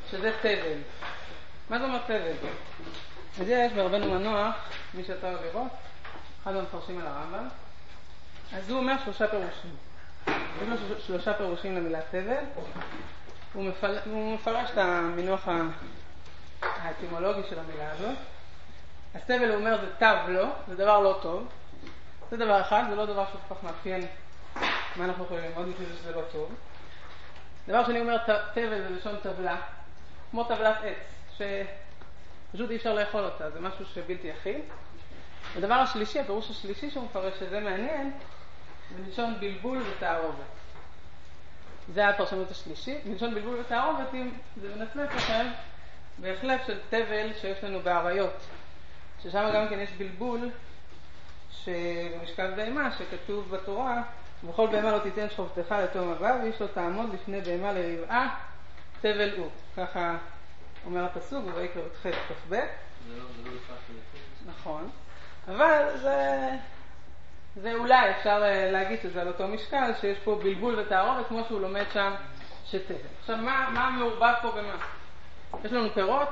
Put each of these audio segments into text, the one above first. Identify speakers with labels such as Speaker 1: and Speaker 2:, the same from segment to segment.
Speaker 1: שזה תבל. מה זה אומר תבל? אז יש ברבנו מנוח, מי שאתה אוהב לראות, אחד המפרשים על הרמב"ם, אז הוא אומר 3 פירושים. יש לו 3 פירושים למילה תבל. הוא מפרש את המינוח האטימולוגי של המילה הזאת. אז תבל הוא אומר זה תו לא, זה דבר לא טוב. זה דבר אחד, זה לא דבר שכל כך מאפיין מה אנחנו יכולים ללמוד, לפני שזה לא טוב. דבר שני אומר תבל זה לשון טבלה, כמו טבלת עץ, שפשוט אי אפשר לאכול אותה, זה משהו שבלתי אכיל. הדבר השלישי, הפירוש השלישי שהוא מפרש שזה מעניין, זה לשון בלבול ותערובת. זה הפרשנות השלישית. מלשון בלבול ותערובת זה מנצנץ לכם בהחלף של תבל שיש לנו בעריות, ששם גם כן יש בלבול שבמשקל בהמה שכתוב בתורה, בכל בהמה לא תיתן שחובתך לתום הבא ואיש לא תעמוד לפני בהמה לרבעה תבל הוא. ככה אומר הפסוק ויקרא י"ח כ"ב. זה לא לפרש של נכון. אבל זה אולי אפשר להגיד שזה על אותו משקל, שיש פה בלבול ותערובת כמו שהוא לומד שם שתבל. עכשיו מה מעורבב פה במה? יש לנו פירות,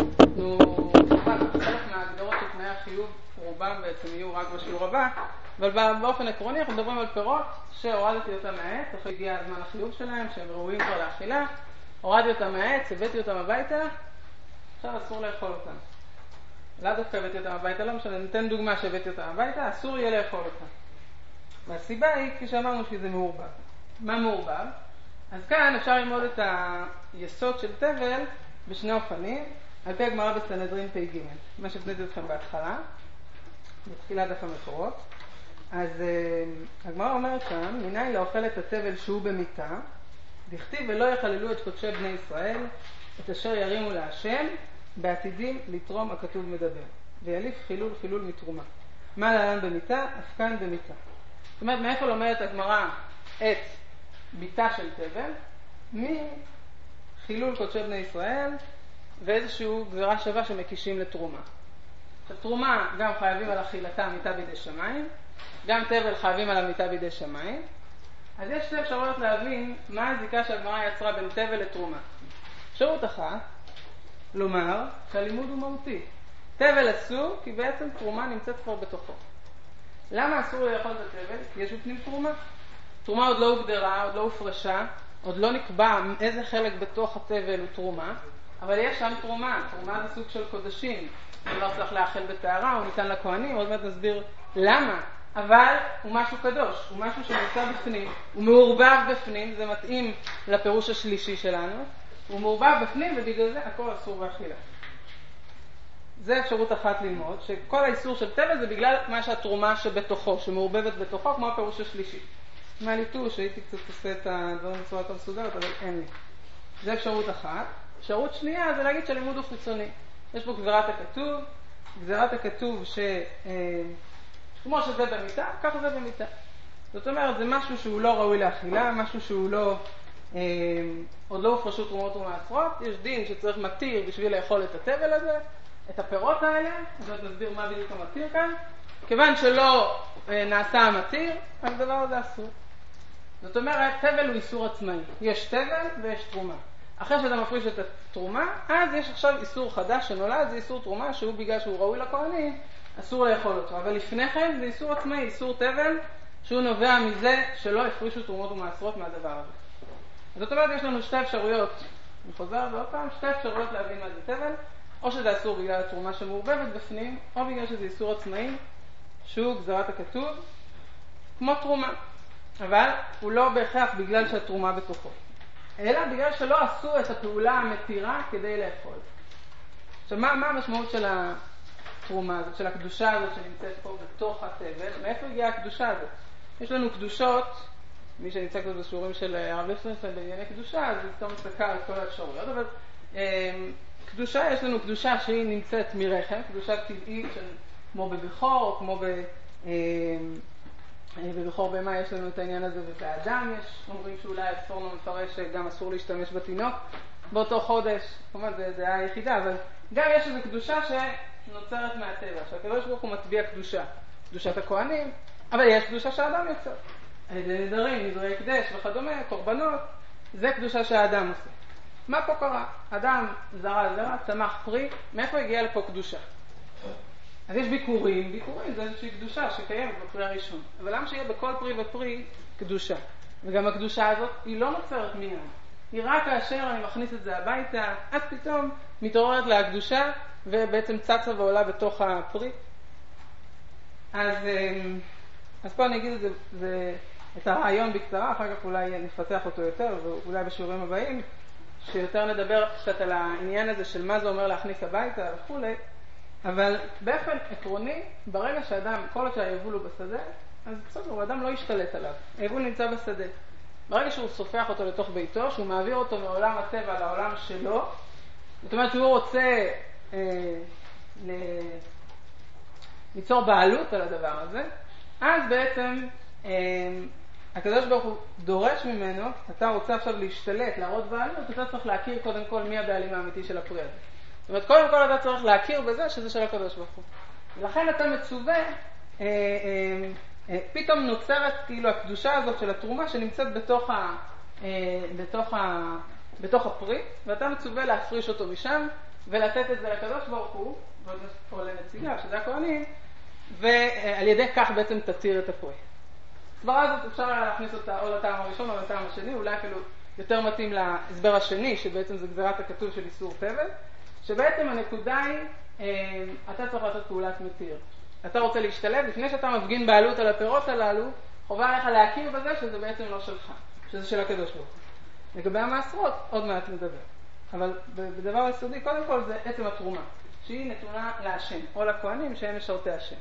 Speaker 1: חלק מההגדרות של תנאי החיוב רובם בעצם יהיו רק בשיעור הבא, אבל באופן עקרוני אנחנו מדברים על פירות שהורדתי אותם מהעץ, אחרי הגיע הזמן החיוב שלהם, שהם ראויים כבר לאכילה, הורדתי אותם מהעץ, הבאתי אותם הביתה, עכשיו אסור לאכול אותם. לא דווקא הבאתי אותם הביתה, לא משנה, ניתן דוגמה שהבאתי אותם הביתה, אסור יהיה לאכול אותם. והסיבה היא, כפי שאמרנו, שזה מעורבב. מה מעורבב? אז כאן אפשר ללמוד את היסוד של תבל בשני אופנים, על פי הגמרא בסנהדרין פ"ג, מה שהפניתי אתכם בהתחלה, בתחילת דף המקורות. אז הגמרא אומרת שם, מניין לאוכל את התבל שהוא במיתה, דכתיב ולא יחללו את קודשי בני ישראל, את אשר ירימו להשם, בעתידים לתרום הכתוב מדבר, ויליף חילול מתרומה. מה להלן במיתה? אף כאן במיתה. זאת אומרת, מאיפה לומדת הגמרא את ביתה של תבל? מחילול קודשי בני ישראל, ואיזשהו גזירה שווה שמקישים לתרומה. עכשיו, תרומה גם חייבים על אכילתה מיתה בידי שמיים, גם תבל חייבים על המיתה בידי שמיים. אז יש 2 אפשרויות להבין מה הזיקה שהגמרא יצרה בין תבל לתרומה. אפשרות אחת, לומר שהלימוד הוא מהותי. תבל אסור כי בעצם תרומה נמצאת כבר בתוכו. למה אסור לאכול את התבל? כי יש בפנים תרומה. תרומה עוד לא הוגדרה, עוד לא הופרשה, עוד לא נקבע איזה חלק בתוך התבל הוא תרומה, אבל יש שם תרומה. תרומה זה סוג של קודשים. הוא לא צריך לאכול בטהרה, הוא ניתן לכהנים, עוד מעט נסביר למה. אבל הוא משהו קדוש, הוא משהו שנמצא בפנים, הוא מעורבב בפנים, זה מתאים לפירוש השלישי שלנו. הוא מעורבב בפנים ובגלל זה הכל אסור באכילה. זה אפשרות אחת ללמוד, שכל האיסור של תבל זה בגלל מה שהתרומה שבתוכו, שמעורבבת בתוכו, כמו הפירוש השלישי. מהליטוש, שהייתי קצת עושה את הדברים בצורה יותר מסודרת, אבל אין לי. זה אפשרות אחת. אפשרות שנייה זה להגיד שהלימוד הוא חיצוני. יש פה גזירת הכתוב, גזירת הכתוב כמו שזה במיטה, ככה זה במיטה. זאת אומרת, זה משהו שהוא לא ראוי לאכילה, משהו שהוא לא... עוד לא הופרשו תרומות ומעשרות, יש דין שצריך מתיר בשביל לאכול את התבל הזה, את הפירות האלה, זאת נסביר מה בדיוק המתיר כאן. כיוון שלא נעשה המתיר, הדבר הזה אסור. זאת אומרת, תבל הוא איסור עצמאי. יש תבל ויש תרומה. אחרי שאתה מפריש את התרומה, אז יש עכשיו איסור חדש שנולד, זה איסור תרומה שהוא בגלל שהוא ראוי לכהנים, אסור לאכול אותו. אבל לפני כן זה איסור עצמאי, איסור תבל, שהוא נובע מזה שלא הפרישו תרומות ומעשרות מהדבר הזה. זאת אומרת, יש לנו 2 אפשרויות, אני חוזר ועוד פעם, 2 אפשרויות להבין מה זה תבל, או שזה אסור בגלל התרומה שמעורבבת בפנים, או בגלל שזה איסור עצמאי, שהוא גזירת הכתוב, כמו תרומה. אבל הוא לא בהכרח בגלל שהתרומה בתוכו, אלא בגלל שלא עשו את הפעולה המתירה כדי לאכול. עכשיו, מה המשמעות של התרומה הזאת, של הקדושה הזאת שנמצאת פה בתוך התבל? מאיפה הגיעה הקדושה הזאת? יש לנו קדושות, מי שנמצא קצת בשיעורים של הרב ליפטנשטיין בענייני קדושה, אז פתאום מסתכל על כל האפשרויות, אבל קדושה, יש לנו קדושה שהיא נמצאת מרחם, קדושה טבעית כמו בבכור, כמו בבכור בהמה יש לנו את העניין הזה, ובאדם יש, אומרים שאולי אסור לנו מפרש שגם אסור להשתמש בתינוק באותו חודש, כלומר זה דעה היחידה, אבל גם יש איזו קדושה שנוצרת מהטבע, שהקדוש ברוך הוא מטביע קדושה, קדושת הכהנים, אבל יש קדושה שהאדם יוצר. נדרים, נדרי הקדש וכדומה, קורבנות, זה קדושה שהאדם עושה. מה פה קרה? אדם זרע, צמח פרי, מאיפה הגיע לפה קדושה? אז יש ביקורים, זה איזושהי קדושה שקיימת בפרי הראשון. אבל למה שיהיה בכל פרי ופרי קדושה? וגם הקדושה הזאת היא לא נוצרת מיד. היא רק כאשר אני מכניס את זה הביתה, אז פתאום מתעוררת לה הקדושה, ובעצם צצה ועולה בתוך הפרי. אז פה אני אגיד את הרעיון בקצרה, אחר כך אולי נפתח אותו יותר, ואולי בשיעורים הבאים, שיותר נדבר קצת על העניין הזה של מה זה אומר להכניס הביתה וכו'. אבל באופן עקרוני, ברגע שאדם, כל עוד שהיבול הוא בשדה, אז בסדר, האדם לא ישתלט עליו. היבול נמצא בשדה. ברגע שהוא סופח אותו לתוך ביתו, שהוא מעביר אותו מעולם הטבע לעולם שלו, זאת אומרת שהוא רוצה ליצור בעלות על הדבר הזה, אז בעצם הקדוש ברוך הוא דורש ממנו, אתה רוצה עכשיו להשתלט, להראות בעלות, אתה צריך להכיר קודם כל מי הבעלים האמיתי של הפרי הזה. זאת אומרת, קודם כל אתה צריך להכיר בזה שזה של הקדוש ברוך הוא. ולכן אתה מצווה, פתאום נוצרת כאילו הקדושה הזאת של התרומה שנמצאת בתוך הפרי, ואתה מצווה להפריש אותו משם, ולתת את זה לקדוש ברוך הוא, או לנציגיו, שזה הכהנים, ועל ידי כך בעצם תתיר את הפרי. הסברה הזאת אפשר להכניס אותה או לטעם הראשון או לטעם השני, אולי אפילו יותר מתאים להסבר השני, שבעצם זה גזירת הכתוב של איסור תבל, שבעצם הנקודה היא, אתה צריך לעשות פעולת מתיר. אתה רוצה להשתלב, לפני שאתה מפגין בעלות על הפירות הללו, חובה עליך להכיר בזה שזה בעצם לא שלך, שזה של הקדוש ברוך הוא. לגבי המעשרות, עוד מעט נדבר. אבל בדבר היסודי, קודם כל זה עצם התרומה, שהיא נתונה להשם, או לכהנים שהם משרתי השם.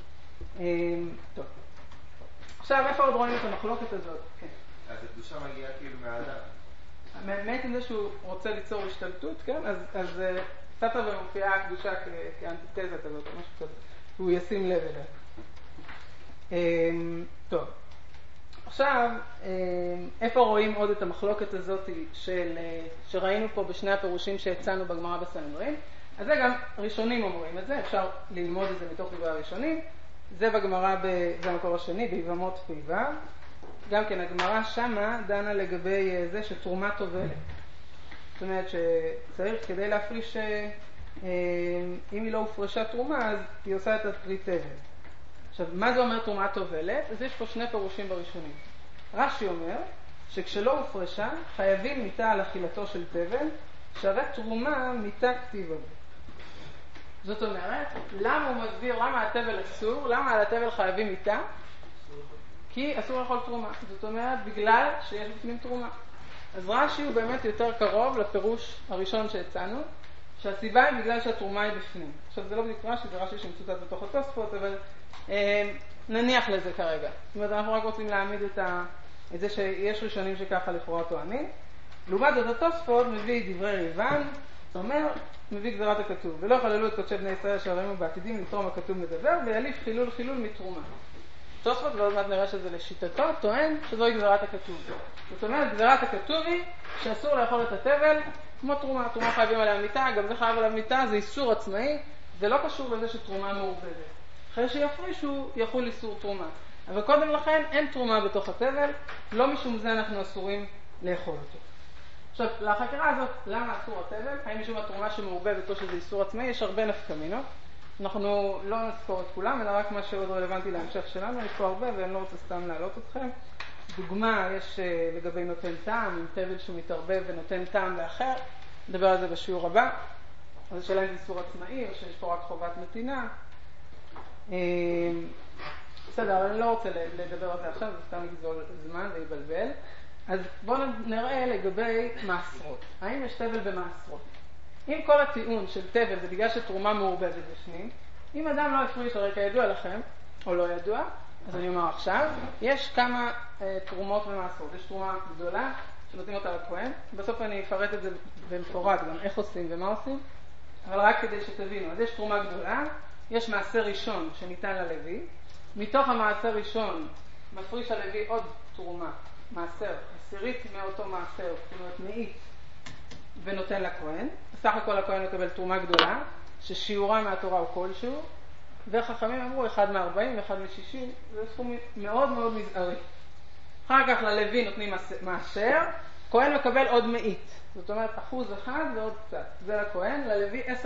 Speaker 1: טוב. עכשיו, איפה עוד רואים את המחלוקת הזאת? כן.
Speaker 2: אז הקדושה מגיעה כאילו מהאדם.
Speaker 1: מעצם זה שהוא רוצה ליצור השתלטות, כן? אז סתר ומופיעה הקדושה כאנטיתזה כזאת, או משהו כזה. הוא ישים לב אליה. טוב. עכשיו, איפה רואים עוד את המחלוקת הזאת שראינו פה בשני הפירושים שהצענו בגמרא בסנהדרין? אז זה גם ראשונים אומרים את זה, אפשר ללמוד את זה מתוך דברי הראשונים. זה בגמרא, זה המקור השני, ביבמות פ"ו. גם כן, הגמרא שמה דנה לגבי זה שתרומה טובלת. זאת אומרת שצריך כדי להפריש, אם היא לא הופרשה תרומה, אז היא עושה את הפרי תבל. עכשיו, מה זה אומר תרומה טובלת? אז יש פה שני פירושים בראשונים. רש"י אומר שכשלא הופרשה, חייבים מיתה על אכילתו של תבל, שהרי תרומה מיתה כתיב בו. זאת אומרת, למה הוא מסביר, למה התבל אסור, למה על התבל חייבים מיתה? כי אסור לאכול תרומה. זאת אומרת, בגלל שיש בפנים תרומה. אז רש"י הוא באמת יותר קרוב לפירוש הראשון שהצענו, שהסיבה היא בגלל שהתרומה היא בפנים. עכשיו, זה לא בדיוק רש"י, זה רש"י שמצוטט בתוך התוספות, אבל נניח לזה כרגע. זאת אומרת, אנחנו רק רוצים להעמיד את זה שיש ראשונים שככה לכאורה טוענים. לעומת זאת, התוספות מביא דברי ריבן, זאת אומרת, מביא גזירת הכתוב. ולא חללו את קודשי בני ישראל שראינו בעתידים לתרום הכתוב מדבר, ויליף חילול מתרומה. תוספות, ועוד מעט נראה שזה לשיטתו, טוען שזוהי גזירת הכתוב. זאת אומרת, גזירת הכתוב היא שאסור לאכול את התבל כמו תרומה. תרומה חייבים עליה מיתה, גם זה חייב עליה מיתה, זה איסור עצמאי, זה לא קשור לזה שתרומה מעובדת. אחרי שיפרישו, יחול איסור תרומה. אבל קודם לכן אין תרומה בתוך התבל, לא משום זה אנחנו אסורים לאכול אותו. עכשיו, לחקירה הזאת, למה אסור התבל? האם משום התרומה שמעובדת או שזה איסור עצמאי? יש הרבה נפקמינות. אנחנו לא נזכור את כולם, אלא רק מה שעוד רלוונטי להמשך שלנו. יש פה הרבה ואני לא רוצה סתם להעלות אתכם. דוגמה, יש לגבי נותן טעם, עם תבל שמתערבב ונותן טעם לאחר. נדבר על זה בשיעור הבא. אז השאלה אם זה איסור עצמאי או שיש פה רק חובת נתינה. בסדר, אבל אני לא רוצה לדבר על זה עכשיו, זה סתם יגזול זמן ויבלבל. אז בואו נראה לגבי מעשרות. האם יש תבל במעשרות? אם כל הטיעון של תבל זה בגלל שתרומה מעורבבת בפנים, אם אדם לא הפריש, הרי כידוע לכם, או לא ידוע, אז אני אומר עכשיו, יש כמה תרומות במעשרות. יש תרומה גדולה שנותנים אותה לכהן, בסוף אני אפרט את זה במפורט, גם איך עושים ומה עושים, אבל רק כדי שתבינו. אז יש תרומה גדולה, יש מעשר ראשון שניתן ללוי, מתוך המעשר ראשון מפריש הלוי עוד תרומה, מעשר, עשירית מאותו מעשר, זאת אומרת מאית, ונותן לכהן. בסך הכל הכהן מקבל תרומה גדולה, ששיעורה מהתורה הוא כלשהו, וחכמים אמרו 1 מ-40 ו1 מ-60, זה סכום מאוד מאוד מזערי. אחר כך ללוי נותנים מעשר, כהן מקבל עוד מאית, זאת אומרת 1% ועוד קצת, זה לכהן, ללוי 10%.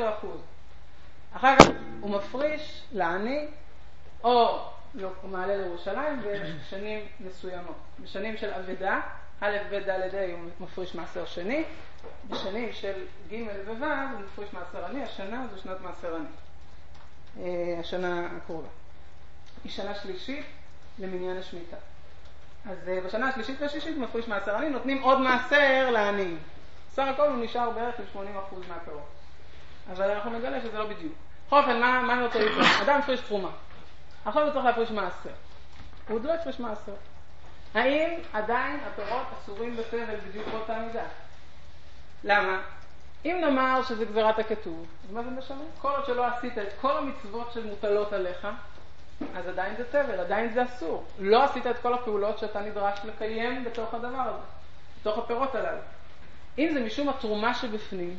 Speaker 1: אחר כך הוא מפריש לעני, או הוא מעלה לירושלים בשנים מסוימות. בשנים של עבדה, א' ב' ד' ה' הוא מפריש מעשר שני, בשנים של ג' וו' הוא מפריש מעשר עני, השנה זו שנת מעשר עני, השנה הקרובה. היא שנה שלישית למניין השמיטה. אז בשנה השלישית והשישית מפריש מעשר עני, נותנים עוד מעשר לעניים. סך הכל הוא נשאר בערך עם 80% מהפירות. אבל אנחנו נגלה שזה לא בדיוק. בכל אופן, מה אני רוצה לקרוא? אדם מפריש תרומה. עכשיו הוא צריך להפריש מעשר. הוא עוד לא הפריש מעשר. האם עדיין הפירות אסורים בתבל בדיוק באותה מידה? למה? אם נאמר שזה גזירת הכתוב, אז מה זה משנה? כל עוד שלא עשית את כל המצוות שמוטלות עליך, אז עדיין זה תבל, עדיין זה אסור. לא עשית את כל הפעולות שאתה נדרש לקיים בתוך הדבר הזה, בתוך הפירות הללו. אם זה משום התרומה שבפנים,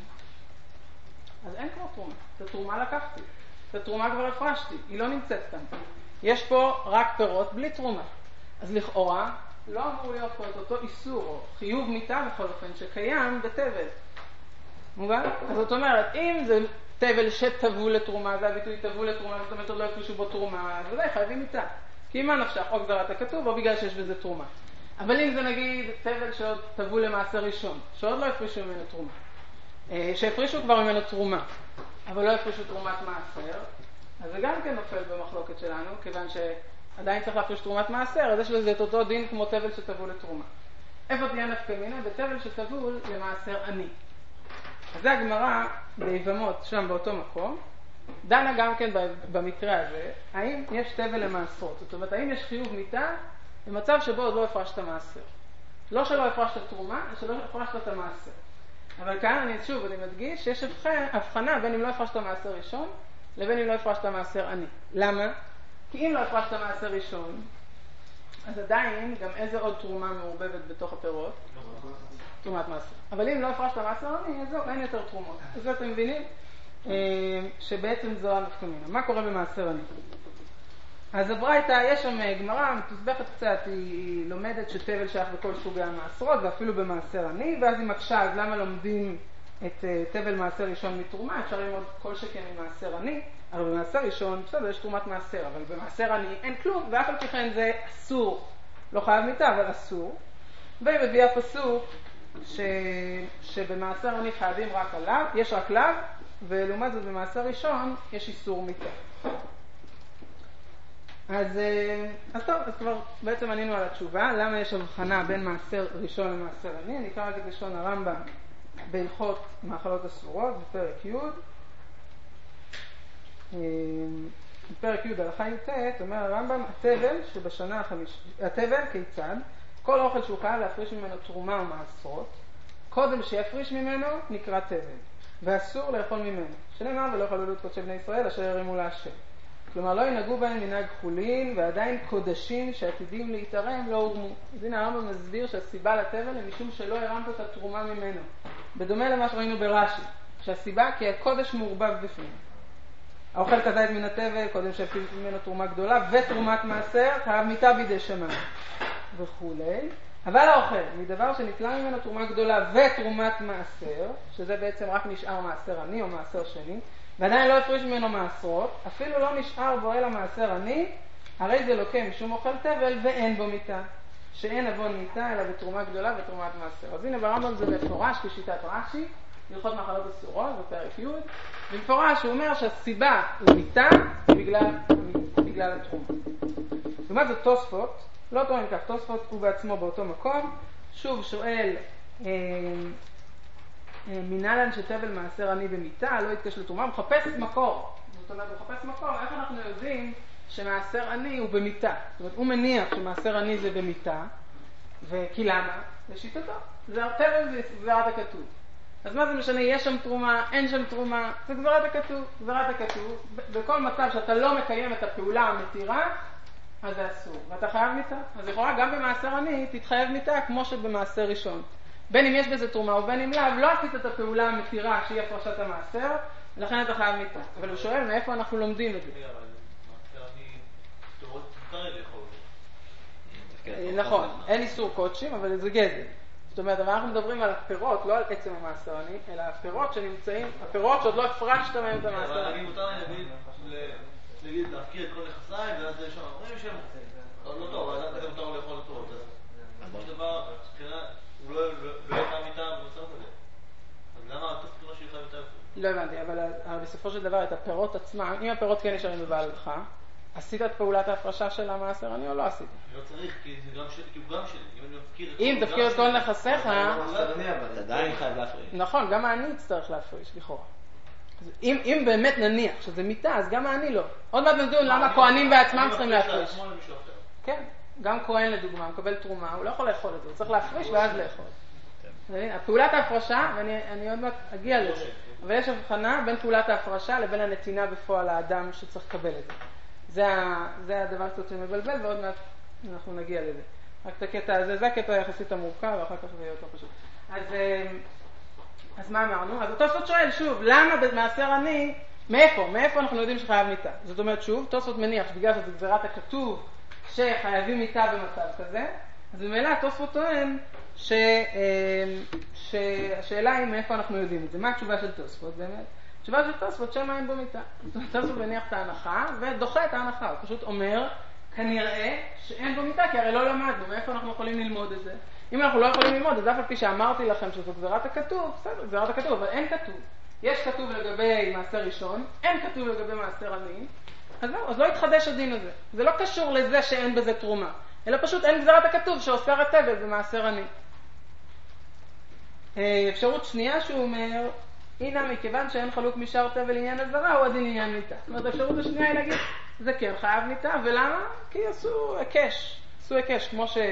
Speaker 1: אז אין כבר תרומה. את התרומה לקחתי. את התרומה כבר הפרשתי. היא לא נמצאת כאן. יש פה רק פירות בלי תרומה. אז לכאורה לא אמור להיות פה את אותו איסור או חיוב מיתה בכל אופן שקיים בתבל. מובן? אז זאת אומרת, אם זה תבל שתבוא לתרומה, זה הביטוי תבוא לתרומה, זאת אומרת עוד לא הפרישו בו תרומה, אז ודאי חייבים מיתה. כי מה נפשך? או גזרת הכתוב או בגלל שיש בזה תרומה. אבל אם זה נגיד תבל שעוד תבוא למעשר ראשון, שעוד לא הפרישו ממנו תרומה, שהפרישו כבר ממנו תרומה, אבל לא הפרישו תרומת מעשר, אז זה גם כן נופל במחלוקת שלנו, כיוון שעדיין צריך להפריש תרומת מעשר, אז יש לזה את אותו דין כמו תבל שתבוא לתרומה. איפה תהיה נפקא מינה? בתבל שתבוא למעשר עני. אז זה הגמרא ביבמות שם באותו מקום, דנה גם כן במקרה הזה, האם יש תבל למעשרות, זאת אומרת, האם יש חיוב מיתה במצב שבו עוד לא הפרשת מעשר. לא שלא הפרשת תרומה, שלא הפרשת את המעשר. אבל כאן אני מדגיש שיש הבחנה בין אם לא הפרשת מעשר ראשון לבין אם לא הפרשת מעשר עני. למה? כי אם לא הפרשת מעשר ראשון, אז עדיין גם איזה עוד תרומה מעורבבת בתוך הפירות? תרומת מעשר. אבל אם לא הפרשת מעשר עני, אז אין יותר תרומות. אז אתם מבינים שבעצם זו הנפקא מינה. מה קורה במעשר עני? אז הברייתא, יש שם גמרא מתוסבכת קצת, היא לומדת שתבל שייך בכל סוגי המעשרות ואפילו במעשר עני, ואז היא מקשה, אז למה לומדים את תבל מעשר ראשון מתרומה? אפשר ללמוד כל שכן ממעשר עני, אבל במעשר ראשון, בסדר, יש תרומת מעשר, אבל במעשר עני אין כלום, ואף על פי כן זה אסור, לא חייב מיתה, אבל אסור. והיא מביאה פסוק שבמעשר עני חייבים רק עליו, יש רק לאו, ולעומת זאת במעשר ראשון יש איסור מיתה. אז טוב, אז כבר בעצם ענינו על התשובה, למה יש הבחנה בין מעשר ראשון למעשר עני. אני אקרא רק את לשון הרמב"ם בהלכות מאכלות אסורות בפרק י'. בפרק י' הלכה י"ט אומר הרמב"ם, התבל כיצד? כל אוכל שהוא חייב להפריש ממנו תרומה או מעשרות, קודם שיפריש ממנו נקרא תבל, ואסור לאכול ממנו. שנאמר ולא יאכלו את קודשי בני ישראל אשר ירימו להשם. כלומר, לא ינהגו בהם מנהג חולין, ועדיין קודשים שעתידים להתערם לא הורמו. אז הנה הרמב"ם מסביר שהסיבה לתבל היא משום שלא הרמת את התרומה ממנו. בדומה למה שראינו ברש"י, שהסיבה כי הקודש מעורבב בפנים. האוכל כזית מן התבל, קודם שהפיל ממנו תרומה גדולה, ותרומת מעשר, חייב מיתה בידי שמיים וכולי. אבל האוכל, מדבר שנטלה ממנו תרומה גדולה ותרומת מעשר, שזה בעצם רק נשאר מעשר עני או מעשר שני, ועדיין לא הפריש ממנו מעשרות, אפילו לא נשאר בו אלא מעשר עני, הרי זה לוקה משום אוכל תבל ואין בו מיתה, שאין אבון מיתה אלא בתרומה גדולה ותרומת מעשר. אז הנה ברמב"ם זה מפורש כשיטת רש"י, הלכות מאכלות אסורות בפרק י', במפורש הוא אומר שהסיבה למיתה היא בגלל התרומה. לעומת זאת תוספות, לא טוען כך, תוספות הוא בעצמו באותו מקום, שוב שואל מנהלן שתבל מעשר עני במיתה, לא יתקש לתרומה, הוא מחפש מקור. זאת אומרת, הוא מחפש מקור, איך אנחנו יודעים שמעשר עני הוא במיתה? זאת אומרת, הוא מניח שמעשר עני זה במיתה, וכי למה? לשיטתו. זה תבל וגזירת הכתוב. אז מה זה משנה? יש שם תרומה, אין שם תרומה, זה גזירת הכתוב. גזירת הכתוב, בכל מצב שאתה לא מקיים את הפעולה המתירה, אז זה אסור. ואתה חייב מיתה. אז יכולה גם במעשר עני תתחייב מיתה כמו שבמעשר ראשון. בין אם יש בזה תרומה ובין אם לאו, לא עשית את הפעולה המתירה שהיא הפרשת המעשר, ולכן אתה חייב מיתה. אבל הוא שואל מאיפה אנחנו לומדים את זה. נכון, אין איסור קודשים, אבל זה גזל. זאת אומרת, אבל אנחנו מדברים על הפירות, לא על עצם המעשר עני, אלא הפירות שנמצאים, הפירות שעוד לא הפרשת מהם את המעשר.
Speaker 3: אבל אני מותר להגיד, להפקיר את כל נכסיי, ואז יש שם אומרים שהם לא טוב, אבל אדם כזה מותר לאכול אותו. אז כמו שדבר, הוא לא יחד מיטה במצב כזה. אז למה התוספות לא שיחד מיטה?
Speaker 1: לא הבנתי, אבל בסופו של דבר את הפירות עצמם, אם הפירות כן נשארים בבעלך, עשית את פעולת ההפרשה של המעשר עני או לא עשית?
Speaker 3: לא צריך, כי זה גם שלי, כי הוא גם שלי.
Speaker 1: אם תפקיר את כל נכסיך,
Speaker 4: אתה עדיין חייב להפריש.
Speaker 1: נכון, גם העני יצטרך להפריש, לכאורה. אם באמת נניח שזה מיטה, אז גם העני לא. עוד מעט נדון למה הכהנים בעצמם צריכים להפריש. כן, גם כהן לדוגמה, מקבל תרומה, הוא לא יכול לאכול את זה, הוא צריך להפריש ואז לאכול. הפעולת ההפרשה, ואני עוד מעט אגיע לזה, אבל יש הבחנה בין פעולת ההפרשה לבין הנתינה בפועל האדם שצריך לקבל את זה. זה הדבר קצת שמבלבל, ועוד מעט אנחנו נגיע לזה. רק את הקטע הזה, זה הקטע היחסית המורכב, ואחר כך זה יהיה יותר פשוט. אז מה אמרנו? אז התוספות שואל שוב, למה במעשר עני, מאיפה אנחנו יודעים שחייב מיטה? זאת אומרת שוב, תוספות מניח שבגלל שזה גזירת הכתוב שחייבים מיטה במצב כזה, אז במילא התוספות טוען שהשאלה היא מאיפה אנחנו יודעים את זה. מה התשובה של תוספות באמת? התשובה של תוספות שמה אין בו מיטה. תוספות מניח את ההנחה ודוחה את ההנחה, הוא פשוט אומר כנראה שאין בו מיטה, כי הרי לא למדנו, מאיפה אנחנו יכולים ללמוד את זה? אם אנחנו לא יכולים ללמוד, אז אף על פי שאמרתי לכם שזו גזירת הכתוב, בסדר, גזירת הכתוב, אבל אין כתוב. יש כתוב לגבי מעשר ראשון, אין כתוב לגבי מעשר עני, אז לא יתחדש הדין הזה. זה לא קשור לזה שאין בזה תרומה, אלא פשוט אין גזירת הכתוב שאוסר את תבל במעשר עני. אפשרות שנייה שהוא אומר, הנה מכיוון שאין חלוק משאר תבל עניין הזרה, הוא הדין עניין מיטה. זאת אומרת, האפשרות השנייה היא להגיד, זה כן חייב מיטה, ולמה? כי עשו היקש,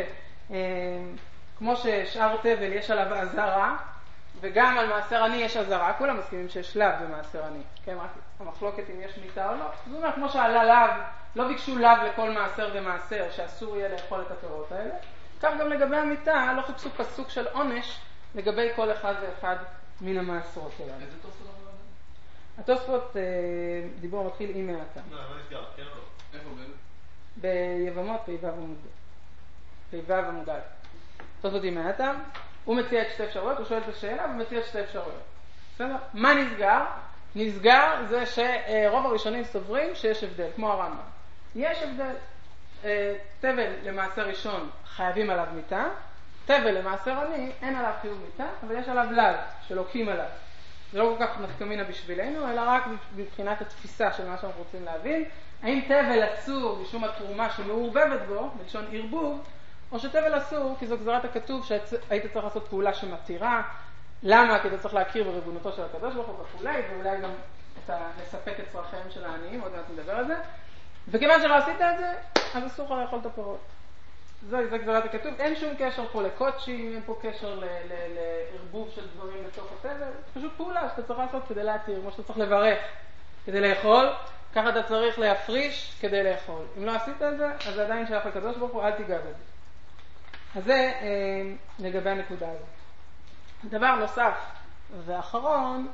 Speaker 1: כמו ששאר תבל יש עליו עזרה, וגם על מעשר עני יש עזרה, כולם מסכימים שיש לאו במעשר עני, כן, רק המחלוקת אם יש מיטה או לא. זאת אומרת, כמו שעלה לאו, לא ביקשו לאו לכל מעשר ומעשר, שאסור יהיה לאכול את הפירות האלה, כך גם לגבי המיטה, לא חיפשו פסוק של עונש לגבי כל אחד ואחד מן המעשרות שלנו.
Speaker 3: איזה תוספות אמרו?
Speaker 1: התוספות דיבור מתחיל עם מעטה.
Speaker 3: לא נסגר, כן או לא? איפה
Speaker 1: ביבמות, פ"ו עמוד א'. תוספות עם מעטה, הוא מציע את שתי אפשרויות, הוא שואל את השאלה ומציע את שתי אפשרויות. בסדר? מה נסגר? נסגר זה שרוב הראשונים סוברים שיש הבדל, כמו הרמב"ם. יש הבדל. תבל למעשר ראשון חייבים עליו מיטה, תבל למעשר עני אין עליו חיוב מיטה, אבל יש עליו לאו שלוקים עליו. זה לא כל כך נפקמינה בשבילנו, אלא רק מבחינת התפיסה של מה שאנחנו רוצים להבין. האם תבל אסור משום התרומה שמעורבבת בו, בלשון ערבוב, או שתבל אסור כי זו גזירת הכתוב שהיית צריך לעשות פעולה שמתירה. למה? כי אתה צריך להכיר בריבונותו של הקדוש ברוך הוא וכולי, ואולי גם לספק את צרכיהם של העניים, עוד מעט נדבר על זה. וכיוון שלא עשית את זה, אז אסור לך לאכול את הפירות. זה גזירת הכתוב. אין שום קשר פה לקודשים, אין פה קשר לערבוב של דברים בתוך התבל. פשוט פעולה שאתה צריך לעשות כדי להתיר, כמו שאתה צריך לברך כדי לאכול, ככה אתה צריך להפריש כדי לאכול. אם לא עשית את זה, אז זה עדיין שלך לקדוש ברוך הוא, אל תיגע בזה. אז זה לגבי הנקודה הזאת. דבר נוסף ואחרון,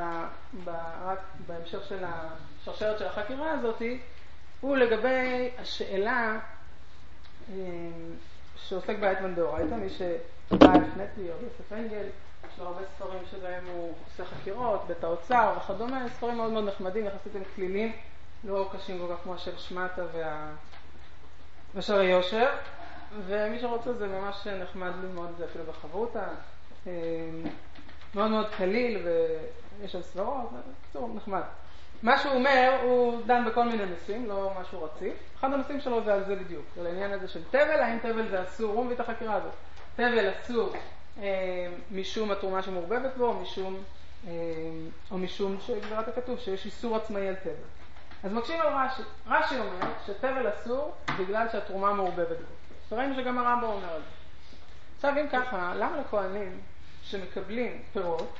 Speaker 1: בהמשך של השרשרת של החקירה הזאת, הוא לגבי השאלה שעוסק באייטמן דאורייתא, מי שבא לפני או יוסף אנגל, יש לו הרבה ספרים שבהם הוא עושה חקירות, בית האוצר וכדומה, ספרים מאוד מאוד נחמדים, יחסית הם כלילים, לא קשים כל כך כמו של שמטה ושל יושר, ומי שרוצה זה ממש נחמד ללמוד את זה אפילו בחברותה, מאוד מאוד קליל ויש על סברות, קצור נחמד. מה שהוא אומר, הוא דן בכל מיני נושאים, לא משהו רציף. אחד הנושאים שלו זה על זה בדיוק, על העניין הזה של תבל, האם תבל זה אסור, הוא מביא את החקירה הזאת. תבל אסור משום התרומה שמעורבבת בו, או משום שגזירת הכתוב, שיש איסור עצמאי על תבל. אז מקשיב על רש"י. רש"י אומר שתבל אסור בגלל שהתרומה מעורבבת בו. וראינו שגם הרמב"ם אומר על זה. עכשיו אם ככה, למה לכהנים שמקבלים פירות,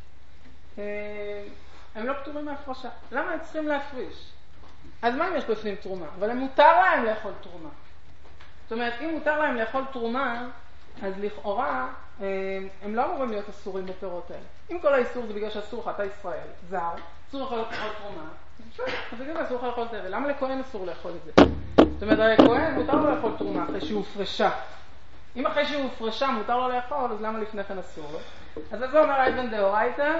Speaker 1: הם לא פטורים מהפרשה? למה הם צריכים להפריש? אז מה אם יש בפנים תרומה? אבל הם מותר להם לאכול תרומה. זאת אומרת, אם מותר להם לאכול תרומה, אז לכאורה הם לא אמורים להיות אסורים בפירות האלה. אם כל האיסור זה בגלל שאסור לך, אתה ישראל, זר, אסור לך לאכול תרומה, אז זה גם אסור לך לאכול תבל. למה לכהן אסור לאכול את זה? זאת אומרת, לכהן מותר לו לאכול תרומה אחרי שהוא פרשה. אם אחרי שהוא הופרשה מותר לו לאכול, אז למה לפני כן אסור לו? אז זה אומר אייבן דאורייתא,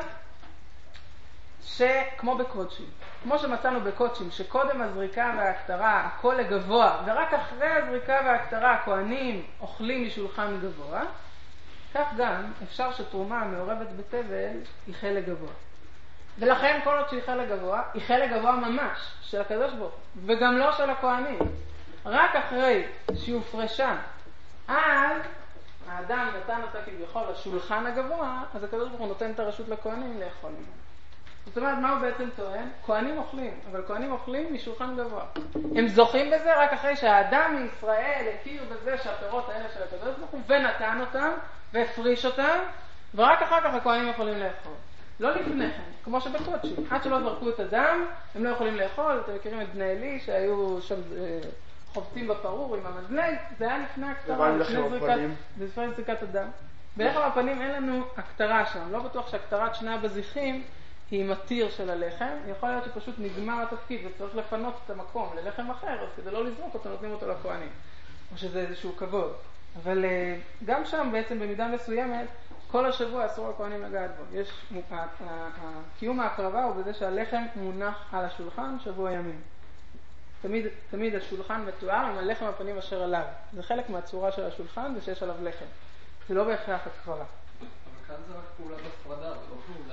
Speaker 1: שכמו בקודשים, כמו שמצאנו בקודשים, שקודם הזריקה וההקטרה הכל לגבוה, ורק אחרי הזריקה וההקטרה הכהנים אוכלים משולחן גבוה, כך גם אפשר שתרומה מעורבת בתבל היא חלק גבוה. ולכן כל עוד שהיא חלק גבוה, היא חלק גבוה ממש של הקדוש ברוך הוא, וגם לא של הכהנים. רק אחרי שהיא הופרשה, אז האדם נתן אותה כביכול לשולחן הגבוה, אז הקדוש ברוך הוא נותן את הרשות לכהנים לאכול ממנו. זאת אומרת, מה הוא בעצם טוען? כהנים אוכלים, אבל כהנים אוכלים משולחן גבוה. הם זוכים בזה רק אחרי שהאדם מישראל הכיר בזה שהפירות האלה של הקדוש ברוך הוא, ונתן אותם, והפריש אותם, ורק אחר כך הכהנים יכולים לאכול. לא לפני כן, כמו שבקודשים. עד שלא זרקו את הדם, הם לא יכולים לאכול. אתם מכירים את בני עלי שהיו שם חובטים בפרור עם המזלג, זה היה לפני הקטרה, לפני זריקת הדם. בלחם הפנים אין לנו הקטרה שם, לא בטוח שהקטרת שני הבזיחים היא מתיר של הלחם, יכול להיות שפשוט נגמר התפקיד וצריך לפנות את המקום ללחם אחר, אז כדי לא לזרוק אותו נותנים אותו לכהנים, או שזה איזשהו כבוד. אבל גם שם בעצם במידה מסוימת, כל השבוע אסור לכהנים לגעת בו. קיום ההקרבה הוא בזה שהלחם מונח על השולחן שבוע ימים. תמיד השולחן מתואר עם הלחם הפנים אשר עליו. זה חלק מהצורה של השולחן ושיש עליו לחם. זה לא בהכרח הקרבה.
Speaker 5: אבל כאן זה רק פעולת הפרדה, לא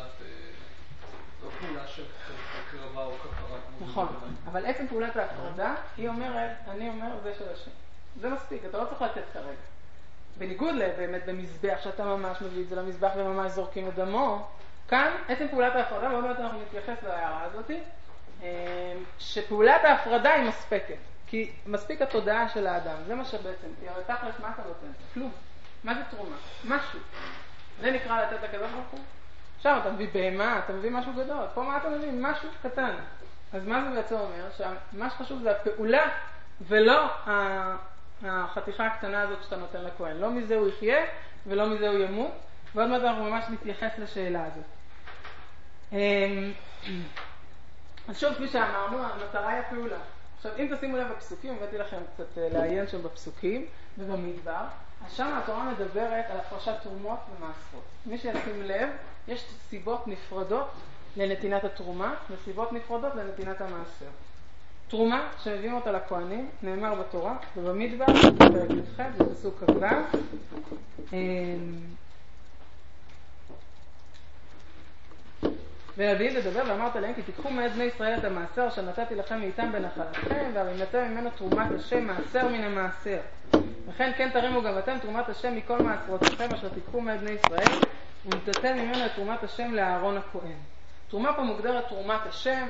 Speaker 5: פעולה של הקרבה או כפרה.
Speaker 1: נכון, אבל עצם פעולת ההפרדה, היא אומרת, אני אומר זה של השם. זה מספיק, אתה לא צריך לתת כרגע. בניגוד לבאמת במזבח, שאתה ממש מביא את זה למזבח וממש זורקים את דמו, כאן עצם פעולת ההפרדה, ועוד מעט אנחנו נתייחס להערה הזאת, שפעולת ההפרדה היא מספקת, כי מספיק התודעה של האדם, זה מה שבעצם, כי הרי תכלס מה אתה נותן? כלום. מה זה תרומה? משהו. זה נקרא לתת לקדוש ברוך הוא? עכשיו אתה מביא בהמה, אתה מביא משהו גדול, פה מה אתה מביא? משהו קטן. אז מה זה בעצם אומר? שמה שחשוב זה הפעולה ולא החתיכה הקטנה הזאת שאתה נותן לכהן. לא מזה הוא יחיה ולא מזה הוא ימות, ועוד מעט אנחנו ממש נתייחס לשאלה הזאת. אז שוב, כפי שאמרנו, המטרה היא הפעולה. עכשיו, אם תשימו לב בפסוקים, הבאתי לכם קצת לעיין שם בפסוקים ובמדבר, אז שם התורה מדברת על הפרשת תרומות ומעשרות. מי שישים לב, יש סיבות נפרדות לנתינת התרומה וסיבות נפרדות לנתינת המעשר. תרומה שמביאים אותה לכהנים, נאמר בתורה, ובמדבר, בפרק י"ח, בפסוק כ"ו, ונביא לדבר ואמרת להם כי תיקחו מאת בני ישראל את המעשר שנתתי לכם מאיתם בנחלתכם והרימתם ממנו תרומת השם מעשר מן המעשר וכן כן תרימו גם אתם תרומת השם מכל מעשרותיכם אשר תיקחו מאת בני ישראל ונתתם ממנו את תרומת השם לאהרון הכהן. תרומה פה מוגדרת תרומת השם,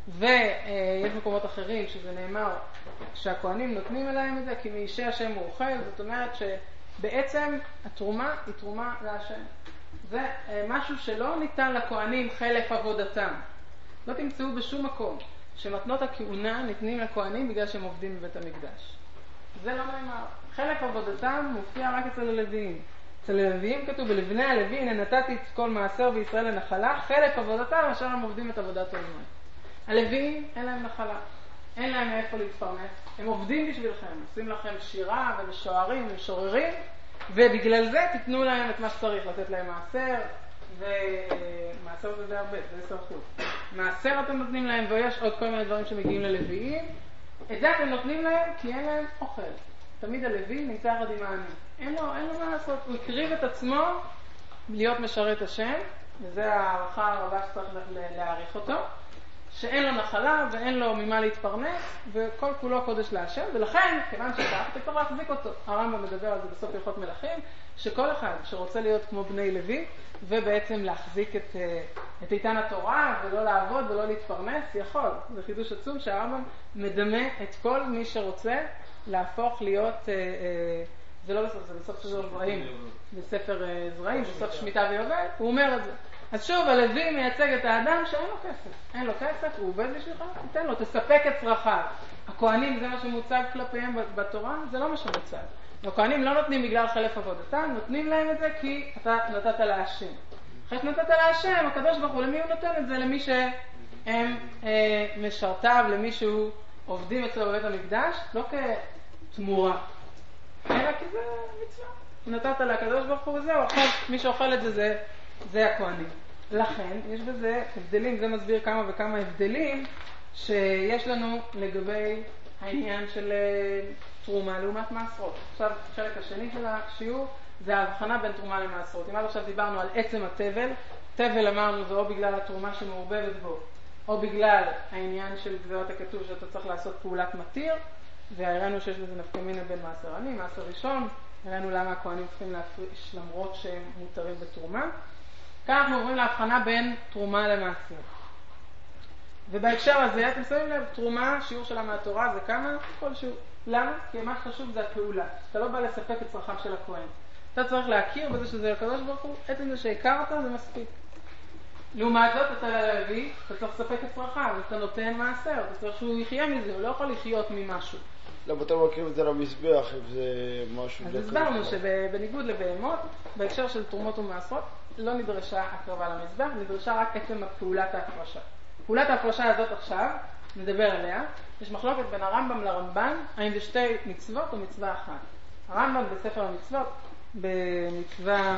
Speaker 1: ויש מקומות אחרים שזה נאמר שהכהנים נותנים אליהם את זה כי מאישי השם הוא אוכל. זאת אומרת שבעצם התרומה היא תרומה להשם. זה משהו שלא ניתן לכהנים חלף עבודתם. לא תמצאו בשום מקום שמתנות הכהונה ניתנים לכהנים בגלל שהם עובדים בבית המקדש. זה לא נאמר. חלף עבודתם מופיע רק אצל הלוויים. אצל הלוויים כתוב בלבני הלוי הנה נתתי את כל מעשר בישראל לנחלה חלף עבודתם אשר הם עובדים את עבודת האלוהים. הלוויים אין להם נחלה, אין להם מאיפה להתפרנס, הם עובדים בשבילכם, עושים לכם שירה ומשוערים ומשוררים, ובגלל זה תיתנו להם את מה שצריך, לתת להם מעשר, ומעשר זה די הרבה, זה 10%. מעשר אתם נותנים להם, ויש עוד כל מיני דברים שמגיעים ללוויים, את זה אתם נותנים להם כי אין להם אוכל. תמיד הלוי נמצא יחד עם העני, אין לו מה לעשות, הוא הקריב את עצמו להיות משרת השם, וזה הערכה הרבה שצריך להעריך אותו, שאין לו נחלה ואין לו ממה להתפרנס, וכל כולו קודש להשם, ולכן, כיוון שכך, אתה כבר להחזיק אותו. הרמב"ם מדבר על זה בסוף הלכות מלכים, שכל אחד שרוצה להיות כמו בני לוי, ובעצם להחזיק את איתן התורה, ולא לעבוד ולא להתפרנס, יכול. זה חידוש עצום שהרמב"ם מדמה את כל מי שרוצה להפוך להיות, זה לא בסוף, זה בסוף ספר זרעים, בספר זרעים, בסוף שמיטה ויובל, הוא אומר את זה. אז שוב, הלוי מייצג את האדם שאין לו כסף. אין לו כסף, הוא עובד בשבילך, תיתן לו, תספק את צרכיו. הכהנים זה מה שמוצג כלפיהם בתורה, זה לא מה שמוצג. הכהנים לא נותנים בגלל חלף עבודתם, נותנים להם את זה כי אתה נתת להשם. אחרי שנתת להשם, הקדוש ברוך הוא, למי הוא נותן את זה? למי שהם משרתיו, למי שהוא עובדים אצלו בבית המקדש, לא כתמורה. אלא כי זה מצווה. נתת לקדוש ברוך הוא וזהו, עכשיו מי שאוכל את זה, זה הכהנים. לכן יש בזה הבדלים, זה מסביר כמה וכמה הבדלים שיש לנו לגבי העניין של תרומה לעומת מעשרות. עכשיו חלק השני של השיעור זה ההבחנה בין תרומה למעשרות. אם עד עכשיו דיברנו על עצם התבל, תבל אמרנו זה או בגלל התרומה שמעורבבת בו, או בגלל העניין של גזירת הכתוב שאתה צריך לעשות פעולת מתיר, והראינו שיש בזה נפקא מינה בין מעשר עני, מעשר ראשון, הראינו למה הכהנים צריכים להפריש למרות שהם מותרים בתרומה. כאן אנחנו עוברים להבחנה בין תרומה למעשר. ובהקשר הזה אתם שמים לב, תרומה, שיעור שלה מהתורה זה כמה? כל שיעור. למה? כי מה שחשוב זה הפעולה. אתה לא בא לספק את צרכיו של הכהן. אתה צריך להכיר בזה שזה הקדוש ברוך הוא, עצם זה שהכרת זה מספיק. לעומת זאת, אתה ללוי, אתה צריך לספק את צרכיו, אתה נותן מעשר, אתה צריך שהוא יחיה מזה, הוא לא יכול לחיות ממשהו.
Speaker 6: למה אתה מכיר את זה למזבח, אם זה משהו...
Speaker 1: אז הסברנו שבניגוד לבהמות, בהקשר של תרומות ומעשרות, לא נדרשה הקרבה למזבח, נדרשה רק עצם פעולת ההפרשה. פעולת ההפרשה הזאת עכשיו, נדבר עליה, יש מחלוקת בין הרמב"ם לרמב"ן, האם זה שתי מצוות או מצווה אחת. הרמב"ם בספר המצוות, במצווה